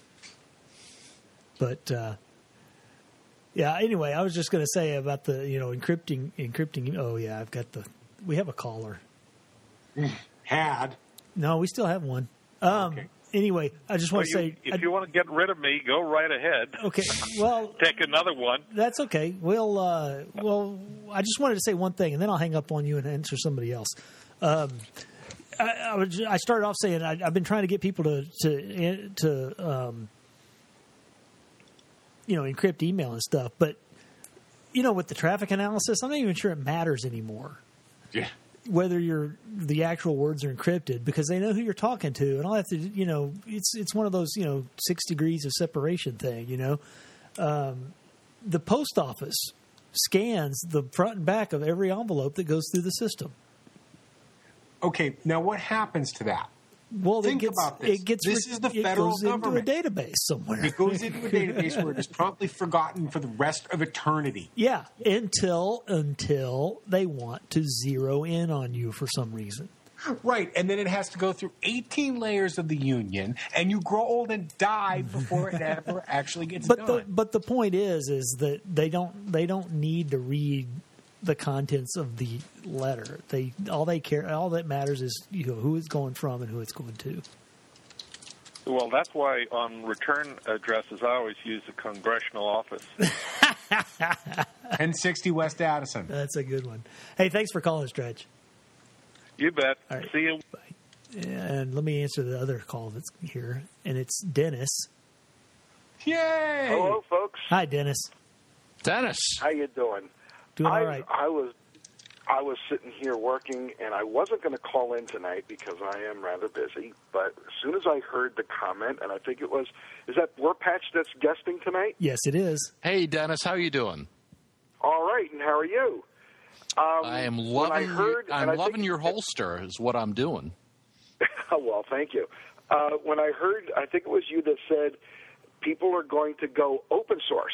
But, uh, yeah, anyway, I was just going to say about the, you know, encrypting, encrypting. Oh, yeah, I've got the, we have a caller. Had. No, we still have one. Um, Okay. Anyway, I just want Well, to you, say. if I, you want to get rid of me, go right ahead. okay, well, Take another one. that's okay. We'll, uh, well, I just wanted to say one thing, and then I'll hang up on you and answer somebody else. Um, I, I, was, I started off saying I, I've been trying to get people to to to um, you know encrypt email and stuff, but you know with the traffic analysis, I'm not even sure it matters anymore. Yeah. Whether you're the actual words are encrypted because they know who you're talking to, and all that. To, you know, it's it's one of those you know six degrees of separation thing. You know, um, the post office scans the front and back of every envelope that goes through the system. Okay, now what happens to that? Well, Think it gets, about this. It gets, This is the it federal goes government. into a database somewhere. It goes into a database where it is promptly forgotten for the rest of eternity. Yeah, until until they want to zero in on you for some reason. Right, and then it has to go through eighteen layers of the union, and you grow old and die before it ever actually gets But done. the but the point is is that they don't they don't need to read the contents of the letter. They all they care all that matters is you know who it's going from and who it's going to. Well, that's why on return addresses, I always use the congressional office. ten sixty West Addison. That's a good one. Hey, thanks for calling, Stretch. You bet. All right. See you. And let me answer the other call that's here, and it's Dennis. Yay! Hello, folks. Hi, Dennis. Dennis. How you doing? Doing I, all right. I was I was sitting here working, and I wasn't going to call in tonight because I am rather busy. But as soon as I heard the comment, and I think it was, is that Warpatch that's guesting tonight? Yes, it is. Hey, Dennis, how you doing? All right, and how are you? Um, I am when loving I heard, your, I'm and I loving think- your holster is what I'm doing. Well, thank you. Uh, when I heard, I think it was you that said people are going to go open source,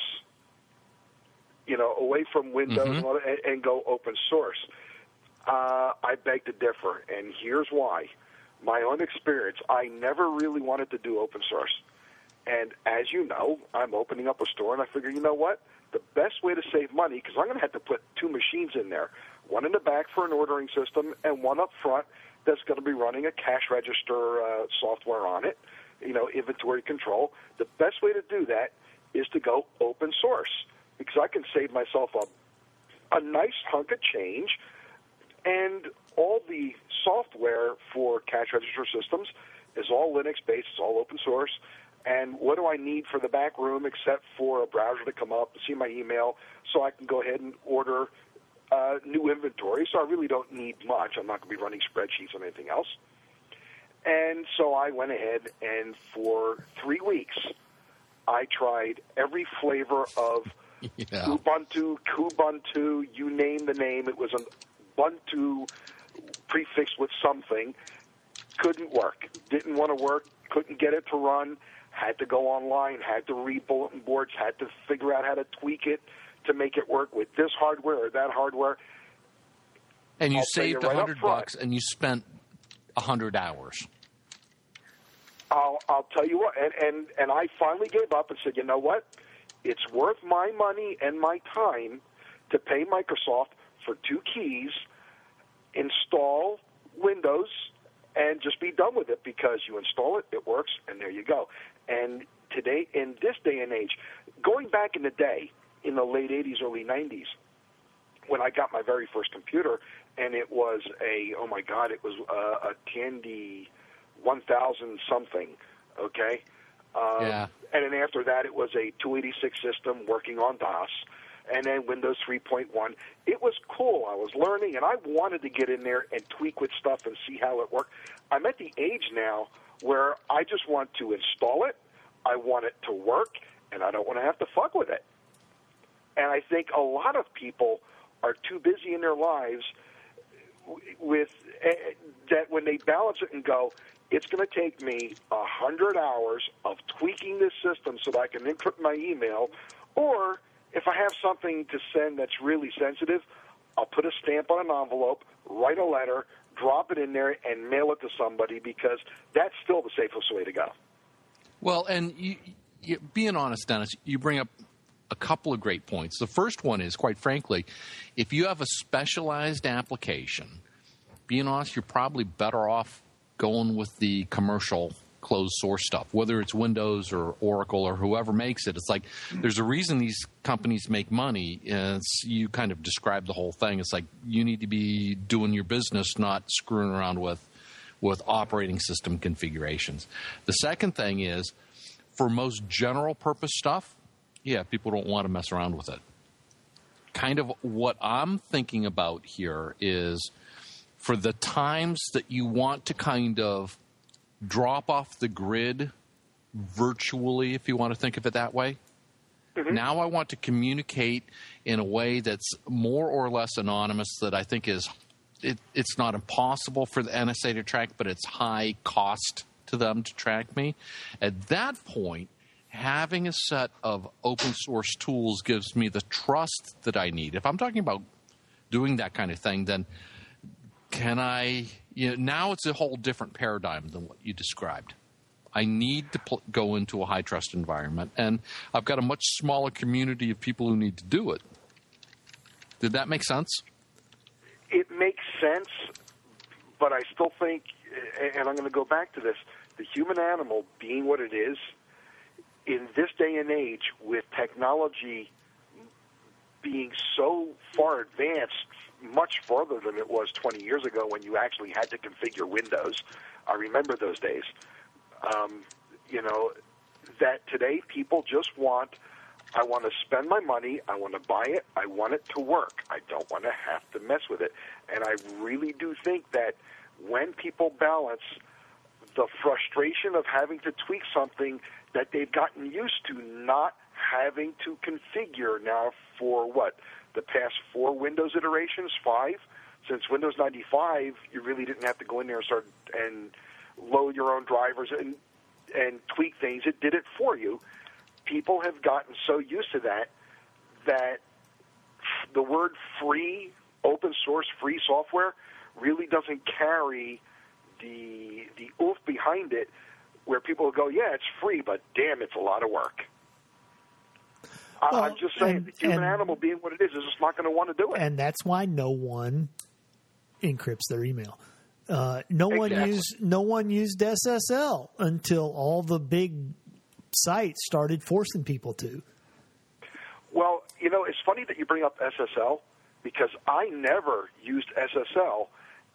you know, away from Windows Mm-hmm. and, all that, and, and go open source. Uh, I beg to differ, and here's why. My own experience, I never really wanted to do open source. And as you know, I'm opening up a store, and I figure, you know what? The best way to save money, because I'm going to have to put two machines in there, one in the back for an ordering system and one up front that's going to be running a cash register uh, software on it, you know, inventory control. The best way to do that is to go open source, because I can save myself a, a nice hunk of change, and all the software for cash register systems is all Linux-based, it's all open source. And what do I need for the back room except for a browser to come up, see my email, so I can go ahead and order uh, new inventory? So I really don't need much. I'm not going to be running spreadsheets or anything else. And so I went ahead, and for three weeks, I tried every flavor of Yeah. Ubuntu, Kubuntu, you name the name. It was an Ubuntu prefixed with something. Couldn't work. Didn't want to work. Couldn't get it to run. Had to go online. Had to read bulletin boards. Had to figure out how to tweak it to make it work with this hardware or that hardware. And you I'll tell you saved a right up hundred front. bucks, and you spent a hundred hours. I'll, I'll tell you what. And, and, and I finally gave up and said, you know what? it's worth my money and my time to pay Microsoft for two keys, install Windows, and just be done with it, because you install it, it works, and there you go. And today, in this day and age, going back in the day, in the late eighties, early nineties, when I got my very first computer, and it was a, oh my God, it was a, a Tandy one thousand something, okay? Um, Yeah. And then after that, it was a two eighty-six system working on DOS, and then Windows three point one. It was cool. I was learning, and I wanted to get in there and tweak with stuff and see how it worked. I'm at the age now where I just want to install it, I want it to work, and I don't want to have to fuck with it. And I think a lot of people are too busy in their lives with uh, that when they balance it and go, it's going to take me a hundred hours of tweaking this system so that I can encrypt my email, or if I have something to send that's really sensitive, I'll put a stamp on an envelope, write a letter, drop it in there, and mail it to somebody, because that's still the safest way to go. Well, and you, you, being honest, Dennis, you bring up a couple of great points. The first one is, quite frankly, if you have a specialized application, being honest, you're probably better off going with the commercial closed source stuff, whether it's Windows or Oracle or whoever makes it. It's like there's a reason these companies make money. And it's, you kind of described the whole thing. It's like you need to be doing your business, not screwing around with with operating system configurations. The second thing is, for most general purpose stuff, yeah, people don't want to mess around with it. Kind of what I'm thinking about here is, for the times that you want to kind of drop off the grid virtually, if you want to think of it that way, mm-hmm. Now I want to communicate in a way that's more or less anonymous, that I think is it, it's not impossible for the N S A to track, but it's high cost to them to track me. At that point, having a set of open source tools gives me the trust that I need. If I'm talking about doing that kind of thing, then can I, you know, now it's a whole different paradigm than what you described. I need to pl- go into a high trust environment, and I've got a much smaller community of people who need to do it. Did that make sense? It makes sense, but I still think, and I'm going to go back to this, the human animal being what it is, in this day and age, with technology being so far advanced, much farther than it was twenty years ago when you actually had to configure Windows. I remember those days. Um, you know, that today people just want, I want to spend my money, I want to buy it, I want it to work. I don't want to have to mess with it. And I really do think that when people balance the frustration of having to tweak something that they've gotten used to not having to configure now for what, the past four Windows iterations, five? Since Windows ninety-five, you really didn't have to go in there and start and load your own drivers and and tweak things. It did it for you. People have gotten so used to that that the word free, open source, free software really doesn't carry the the oomph behind it, where people will go, yeah, it's free, but damn, it's a lot of work. Well, I'm just saying, and, the human and, animal being what it is is just not going to want to do it. And that's why no one encrypts their email. Uh, no exactly. one used no one used S S L until all the big sites started forcing people to. Well, you know, it's funny that you bring up S S L, because I never used S S L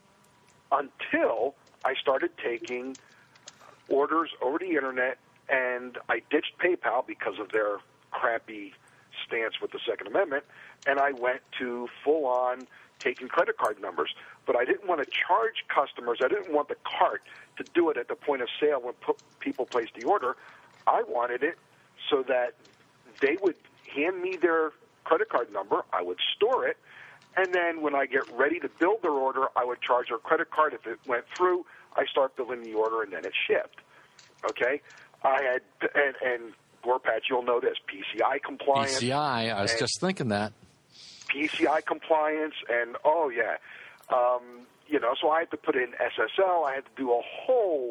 until I started taking orders over the internet, and I ditched PayPal because of their crappy stance with the Second Amendment, and I went to full-on taking credit card numbers. But I didn't want to charge customers. I didn't want the cart to do it at the point of sale when p- people placed the order. I wanted it so that they would hand me their credit card number, I would store it, and then when I get ready to build their order, I would charge their credit card. If it went through, I start building the order, and then it shipped. Okay? I had, and, and Gorpatch, you'll know this, P C I compliance. P C I, I was just thinking that. P C I compliance, and oh, yeah. Um, you know, so I had to put in S S L. I had to do a whole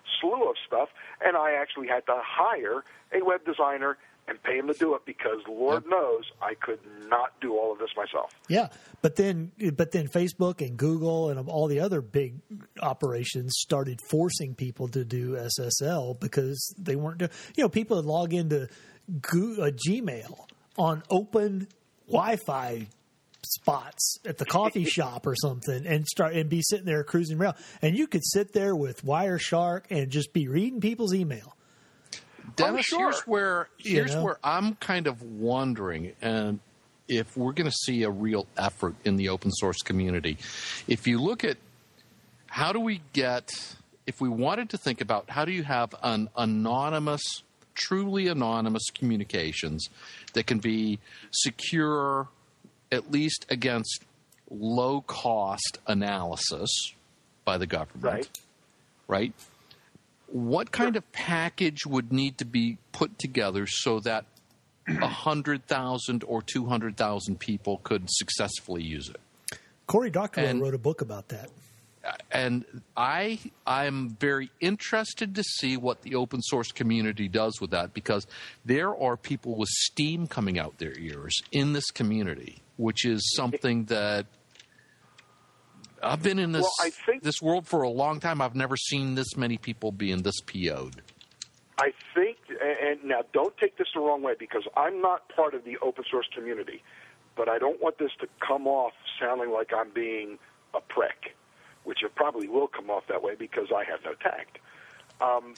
slew of stuff, and I actually had to hire a web designer and pay him to do it because Lord Yep. knows I could not do all of this myself. Yeah, but then but then Facebook and Google and all the other big operations started forcing people to do S S L because they weren't doing. You know, people would log into Go- uh, Gmail on open Wi-Fi spots at the coffee shop or something and start and be sitting there cruising around, and you could sit there with Wireshark and just be reading people's email. Dennis, sure. here's where here's You know? where I'm kind of wondering, and if we're going to see a real effort in the open source community, if you look at how do we get, if we wanted to think about how do you have an anonymous, truly anonymous communications that can be secure, at least against low cost analysis by the government, Right. right? What kind of package would need to be put together so that one hundred thousand or two hundred thousand people could successfully use it? Cory Doctorow And- wrote a book about that. And I, I'm very interested to see what the open source community does with that, because there are people with steam coming out their ears in this community, which is something that I've been in this Well, I think- this world for a long time. I've never seen this many people being this P O'd. I think, and now don't take this the wrong way because I'm not part of the open source community, but I don't want this to come off sounding like I'm being a prick, which it probably will come off that way because I have no tact. Um,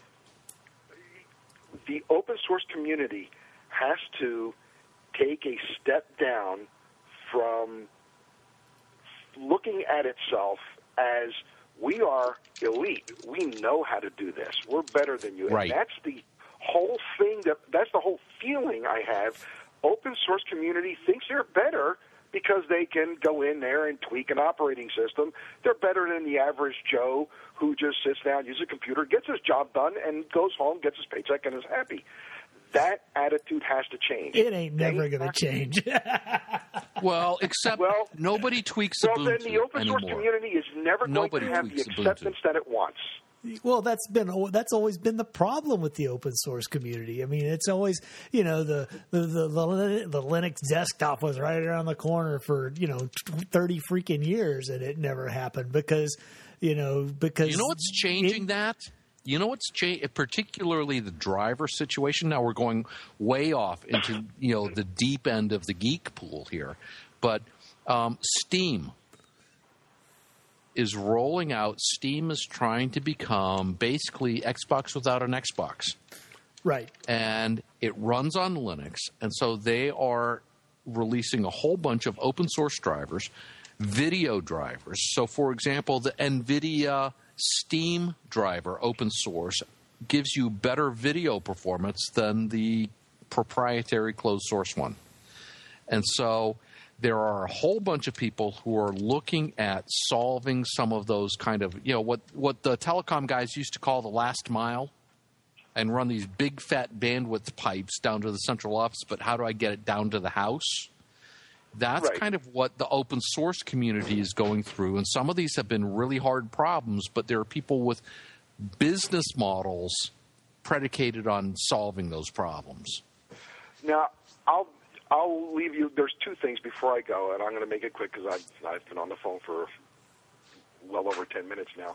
the open source community has to take a step down from looking at itself as we are elite. We know how to do this. We're better than you. Right. And that's the whole thing, that that's the whole feeling I have. Open source community thinks they're better because they can go in there and tweak an operating system. They're better than the average Joe who just sits down, uses a computer, gets his job done, and goes home, gets his paycheck, and is happy. That attitude has to change. It ain't never They going to have- change. Well, except Well- nobody tweaks Well, Ubuntu then the open source anymore. community is never Nobody going to have the tweaks Ubuntu. acceptance that it wants. Well, that's been that's always been the problem with the open source community. I mean, it's always, you know, the the the, the, the Linux desktop was right around the corner for, you know, thirty freaking years, and it never happened because, you know, because You know what's changing it- that? You know what's changing, particularly the driver situation. Now we're going way off into you know the deep end of the geek pool here, but um, Steam is rolling out. Steam is trying to become basically Xbox without an Xbox, right. and it runs on Linux, and so they are releasing a whole bunch of open source drivers, video drivers. So, for example, the NVIDIA Steam driver, open source, gives you better video performance than the proprietary closed source one. And so there are a whole bunch of people who are looking at solving some of those kind of, you know, what, what the telecom guys used to call the last mile, and run these big fat bandwidth pipes down to the central office, but how do I get it down to the house? That's Right. kind of what the open source community is going through. And some of these have been really hard problems, but there are people with business models predicated on solving those problems. Now, I'll I'll leave you. There's two things before I go, and I'm going to make it quick because I've, I've been on the phone for well over ten minutes now.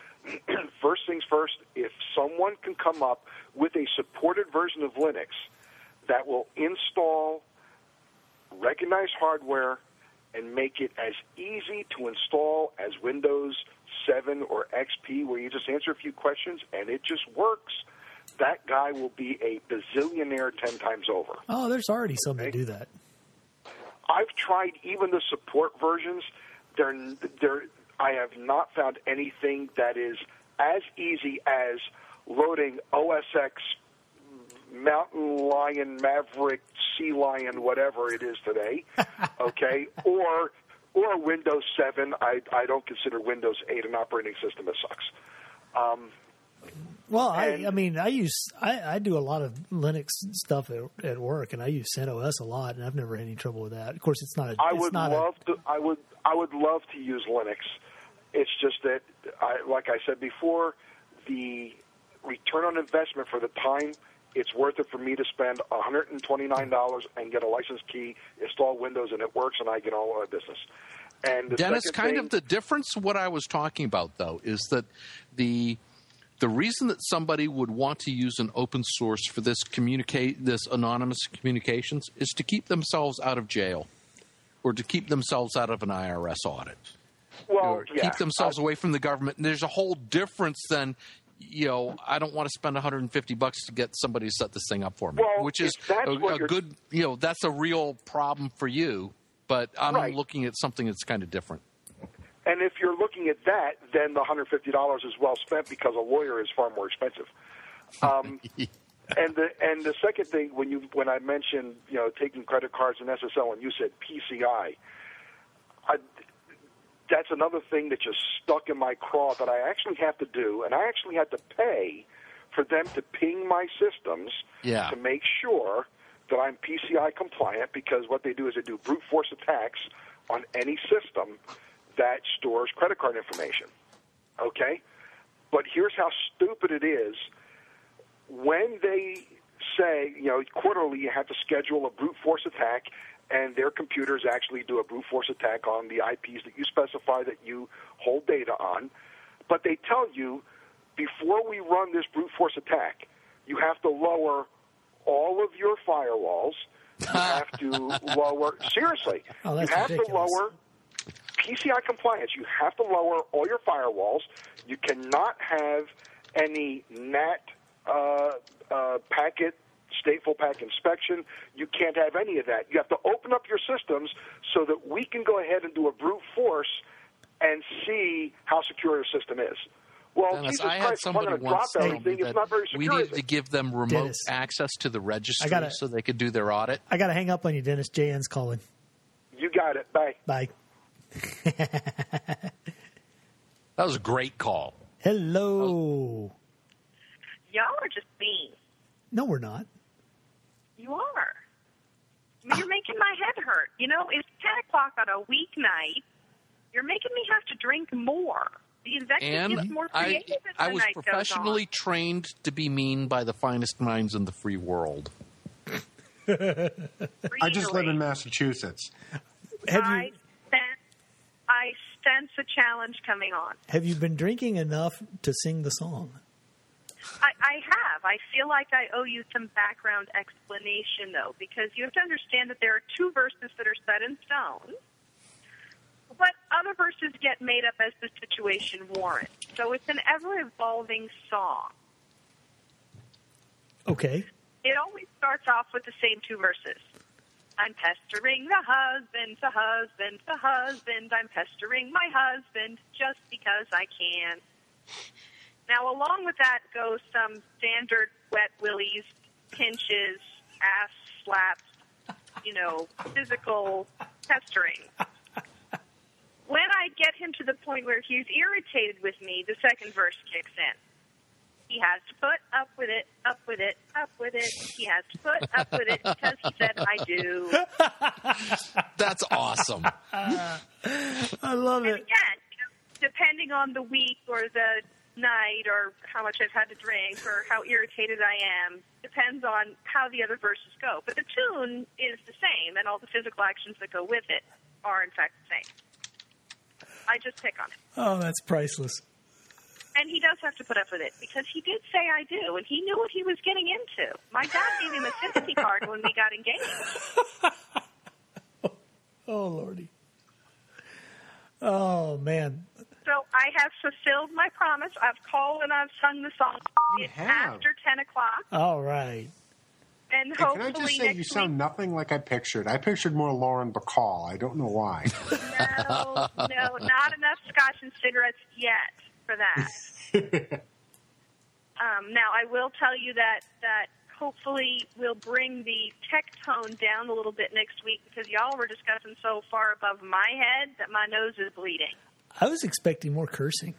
First things first, if someone can come up with a supported version of Linux that will install recognized hardware and make it as easy to install as Windows seven or X P, where you just answer a few questions and it just works, that guy will be a bazillionaire ten times over. Oh, there's already some that do that. I've tried even the support versions. They're, they're, I have not found anything that is as easy as loading O S X Mountain Lion, Maverick, Sea Lion, whatever it is today, okay, or or Windows seven. I, I don't consider Windows eight an operating system. It sucks. Um, Well, I, And- I mean, I use I, I do a lot of Linux stuff at, at work, and I use CentOS a lot, and I've never had any trouble with that. Of course, it's not a. I it's would not love to. I would. I would love to use Linux. It's just that, I, like I said before, the return on investment for the time it's worth it for me to spend one hundred twenty-nine dollars and get a license key, install Windows, and it works, and I get all my business. And the Dennis, second kind thing, of the difference, what I was talking about, though, is that the the reason that somebody would want to use an open source for this communicate this anonymous communications is to keep themselves out of jail or to keep themselves out of an I R S audit. well, Or yeah, keep themselves I- away from the government. And there's a whole difference than, you know, I don't want to spend one hundred fifty bucks to get somebody to set this thing up for me, Well, which is if that's a, what a you're- good, you know, that's a real problem for you. But I'm Right. looking at something that's kind of different. And if you're looking at that, then the one hundred fifty dollars is well spent because a lawyer is far more expensive. Um, and the and the second thing, when you when I mentioned you know taking credit cards and S S L, and you said P C I, I, that's another thing that just stuck in my craw that I actually have to do, and I actually had to pay for them to ping my systems Yeah. to make sure that I'm P C I compliant, because what they do is they do brute force attacks on any system that stores credit card information. Okay? But here's how stupid it is. When they say, you know, quarterly you have to schedule a brute force attack, and their computers actually do a brute force attack on the I Ps that you specify that you hold data on, but they tell you, before we run this brute force attack, you have to lower all of your firewalls. You have to lower, seriously, Oh, you that's have ridiculous. to lower P C I compliance. You have to lower all your firewalls. You cannot have any N A T uh, uh, packet, stateful pack inspection. You can't have any of that. You have to open up your systems so that we can go ahead and do a brute force and see how secure your system is. Well, Dennis, Jesus I had Christ, if I'm somebody going to once drop tell me everything, it's that not very we secure. needed is to it? give them remote Dennis. access to the registry gotta- so they could do their audit. I got to hang up on you, Dennis. J N's calling. You got it. Bye. Bye. That was a great call. Hello. Y'all are just mean. No, we're not. You are. I mean, you're making my head hurt. You know, it's ten o'clock on a weeknight. You're making me have to drink more. The invective gets And more I, creative as I the was night goes professionally trained to be mean by the finest minds in the free world. on. I just live in Really. Massachusetts. Have I you sense, I sense a challenge coming on. have you been drinking enough to sing the song? I, I have. I feel like I owe you some background explanation, though, because you have to understand that there are two verses that are set in stone, but other verses get made up as the situation warrants. So it's an ever-evolving song. Okay. It always starts off with the same two verses. I'm pestering the husband, the husband, the husband. I'm pestering my husband just because I can. Now, along with that goes some standard wet willies, pinches, ass slaps, you know, physical pestering. When I get him to the point where he's irritated with me, the second verse kicks in. He has to put up with it, up with it, up with it. He has to put up with it because he said I do. That's awesome. I love And it. again, you know, depending on the week or the night or how much I've had to drink or how irritated I am, depends on how the other verses go. But the tune is the same, and all the physical actions that go with it are, in fact, the same. I just pick on it. Oh, that's priceless. And he does have to put up with it because he did say I do, and he knew what he was getting into. My dad gave him a sympathy card when we got engaged. Oh, Lordy. Oh, man. So I have fulfilled my promise. I've called and I've sung the song. You It's have. after ten o'clock, All right. and Hey, can hopefully I just say next you sound week. nothing like I pictured? I pictured more Lauren Bacall. I don't know why. No, no, not enough scotch and cigarettes yet for that. um, now, I will tell you that that hopefully we'll bring the tech tone down a little bit next week because y'all were discussing so far above my head that my nose is bleeding. I was expecting more cursing.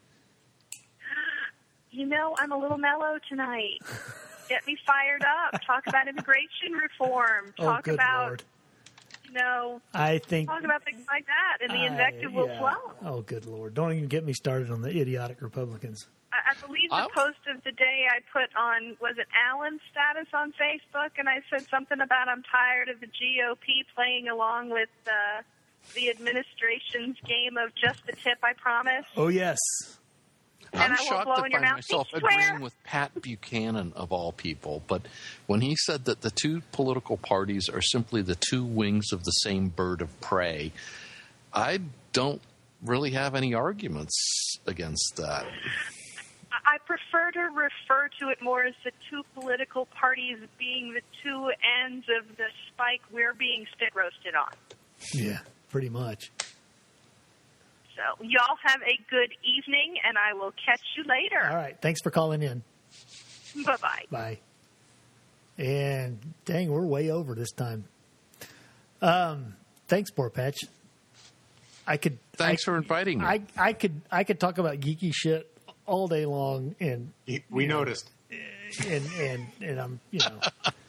You know, I'm a little mellow tonight. Get me fired up. Talk about immigration reform. Oh, Talk good about, Lord. you know, I think. talk about things like that, and the invective I- will yeah. flow. Oh, good Lord. Don't even get me started on the idiotic Republicans. I, I believe the I'll- post of the day I put on, was it Alan's status on Facebook? And I said something about I'm tired of the G O P playing along with uh, the administration's game of just the tip, I promise. Oh, yes. And I'm I won't shocked blow to in your find mouth. myself I swear. agreeing with Pat Buchanan, of all people. But when he said that the two political parties are simply the two wings of the same bird of prey, I don't really have any arguments against that. I prefer to refer to it more as the two political parties being the two ends of the spike we're being stick roasted on. Yeah, pretty much. So y'all have a good evening, and I will catch you later. All right. Thanks for calling in. Bye-bye. Bye. And dang, we're way over this time. Um, thanks, Poor Patch. I could. Thanks I, for inviting me. I, I could. I could talk about geeky shit all day long, and We noticed. and and and I'm you know.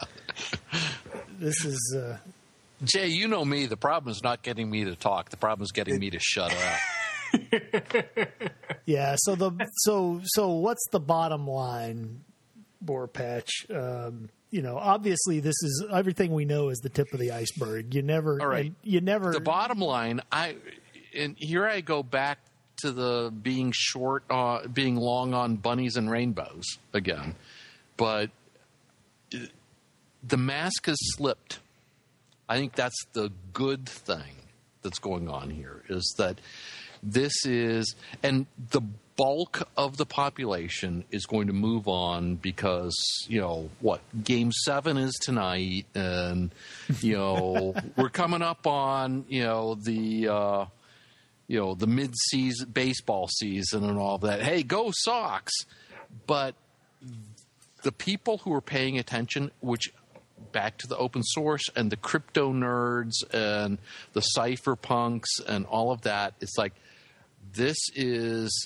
This is. Uh, Jay, you know me. The problem is not getting me to talk. The problem is getting me to shut up. Yeah. So the so so what's the bottom line, Poor Patch? Um, you know, obviously, this is everything we know is the tip of the iceberg. You never. All right. and You never. The bottom line, I and here I go back to the being short, uh, being long on bunnies and rainbows again, but the mask has slipped. I think that's the good thing that's going on here is that this is, and the bulk of the population is going to move on because, you know, what, game seven is tonight, and, you know, we're coming up on, you know, the, uh, you know, the mid-season baseball season and all that. Hey, go Sox! But the people who are paying attention, which back to the open source and the crypto nerds and the cypherpunks and all of that, it's like this is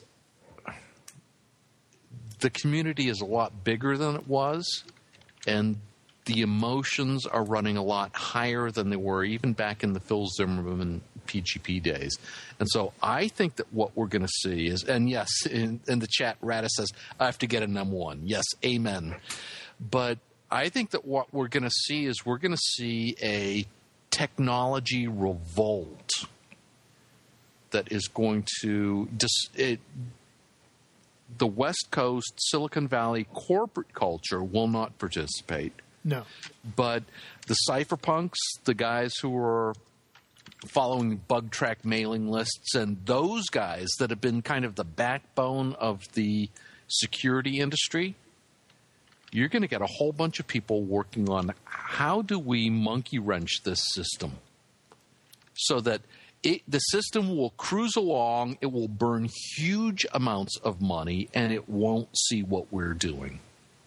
the community is a lot bigger than it was, and the emotions are running a lot higher than they were even back in the Phil Zimmerman P G P days. And so I think that what we're going to see is, and yes, in, in the chat, Rada says, I have to get an M one. Yes, amen. But I think that what we're going to see is we're going to see a technology revolt that is going to dis- it, the West Coast, Silicon Valley corporate culture will not participate. No. But the cypherpunks, the guys who are following bug track mailing lists, and those guys that have been kind of the backbone of the security industry, you're going to get a whole bunch of people working on how do we monkey wrench this system so that it, the system will cruise along, it will burn huge amounts of money, and it won't see what we're doing.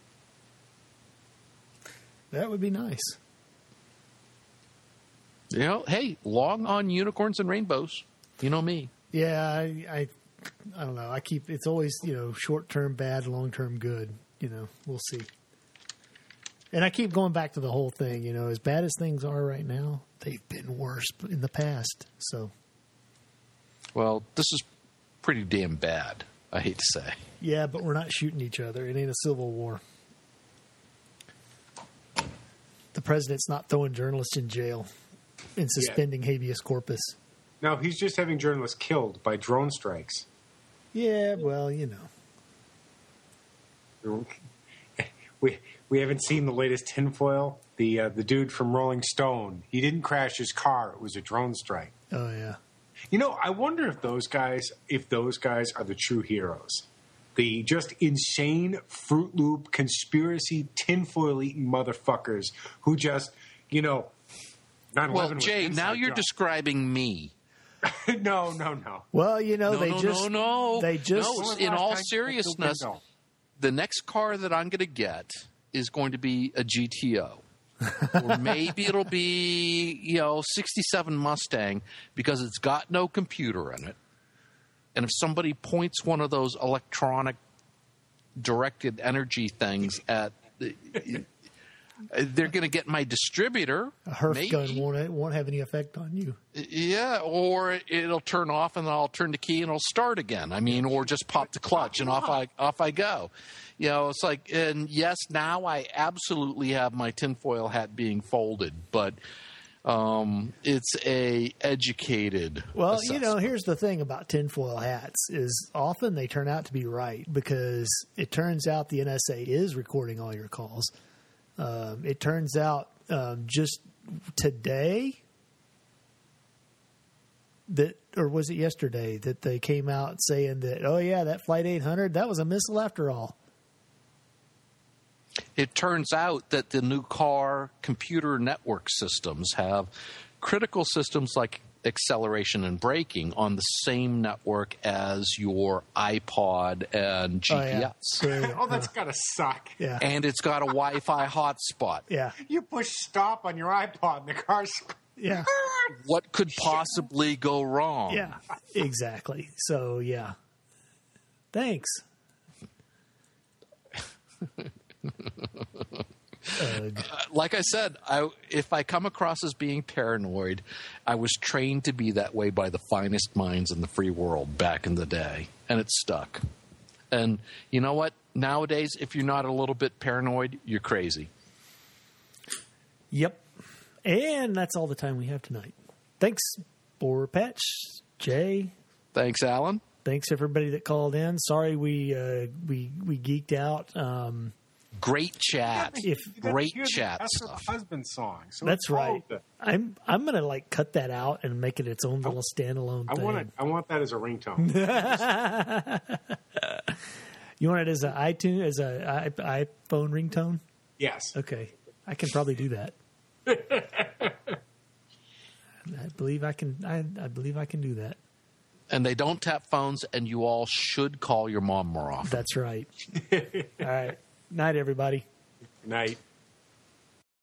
That would be nice. You know, hey, long on unicorns and rainbows. You know me. Yeah, I, I, I don't know. I keep it's always you know short term bad, long term good. You know, we'll see. And I keep going back to the whole thing. You know, as bad as things are right now, they've been worse in the past. So, well, this is pretty damn bad. I hate to say. Yeah, but we're not shooting each other. It ain't a civil war. The president's not throwing journalists in jail and suspending yeah. habeas corpus. No, he's just having journalists killed by drone strikes. Yeah, well, you know. We we haven't seen the latest tinfoil. The uh, the dude from Rolling Stone, he didn't crash his car. It was a drone strike. Oh, yeah. You know, I wonder if those guys, if those guys are the true heroes. The just insane Fruit Loop conspiracy tinfoil eating motherfuckers who just, you know, nine eleven. Well, Jay, now you're job. describing me. no, no, no. Well, you know, no, they no, just no, no. they just no, in all seriousness, the next car that I'm going to get is going to be a G T O. Or maybe it'll be, you know, sixty-seven Mustang because it's got no computer in it. And if somebody points one of those electronic directed energy things at, They're going to get my distributor. A Herf maybe. gun won't won't have any effect on you. Yeah, or it'll turn off and then I'll turn the key and it'll start again. I mean, or just pop the clutch and off I off I go. You know, it's like, and yes, now I absolutely have my tinfoil hat being folded, but um, it's a educated. Well, assessment. you know, here's the thing about tinfoil hats is often they turn out to be right because it turns out the N S A is recording all your calls. Um, it turns out um, just today that, or was it yesterday that they came out saying that, oh yeah, that Flight eight hundred, that was a missile after all. It turns out that the new car computer network systems have critical systems like acceleration and braking on the same network as your iPod and G P S. Oh, yeah. Yeah, Oh, that's gotta suck. yeah. And it's got a Wi-Fi hotspot. Yeah. You push stop on your iPod and the car's. Yeah. What could possibly go wrong? Yeah. Exactly. So, yeah. Thanks. Uh, Like I said, I, if I come across as being paranoid, I was trained to be that way by the finest minds in the free world back in the day, and it stuck. And you know what? Nowadays, if you're not a little bit paranoid, you're crazy. Yep. And that's all the time we have tonight. Thanks, Boar Patch, Jay. Thanks, Alan. Thanks everybody that called in. Sorry we uh, we we geeked out. Um, Great chat. If- Great Here's chat that's stuff. her husband's song. So that's it's all right. good. I'm I'm gonna like cut that out and make it its own little standalone I thing. want it. I want that as a ringtone. You want it as an iTunes as a i- iPhone ringtone? Yes. Okay, I can probably do that. I believe I can. I, I believe I can do that. And they don't tap phones, and you all should call your mom more often. That's right. All right. Night, everybody. Night.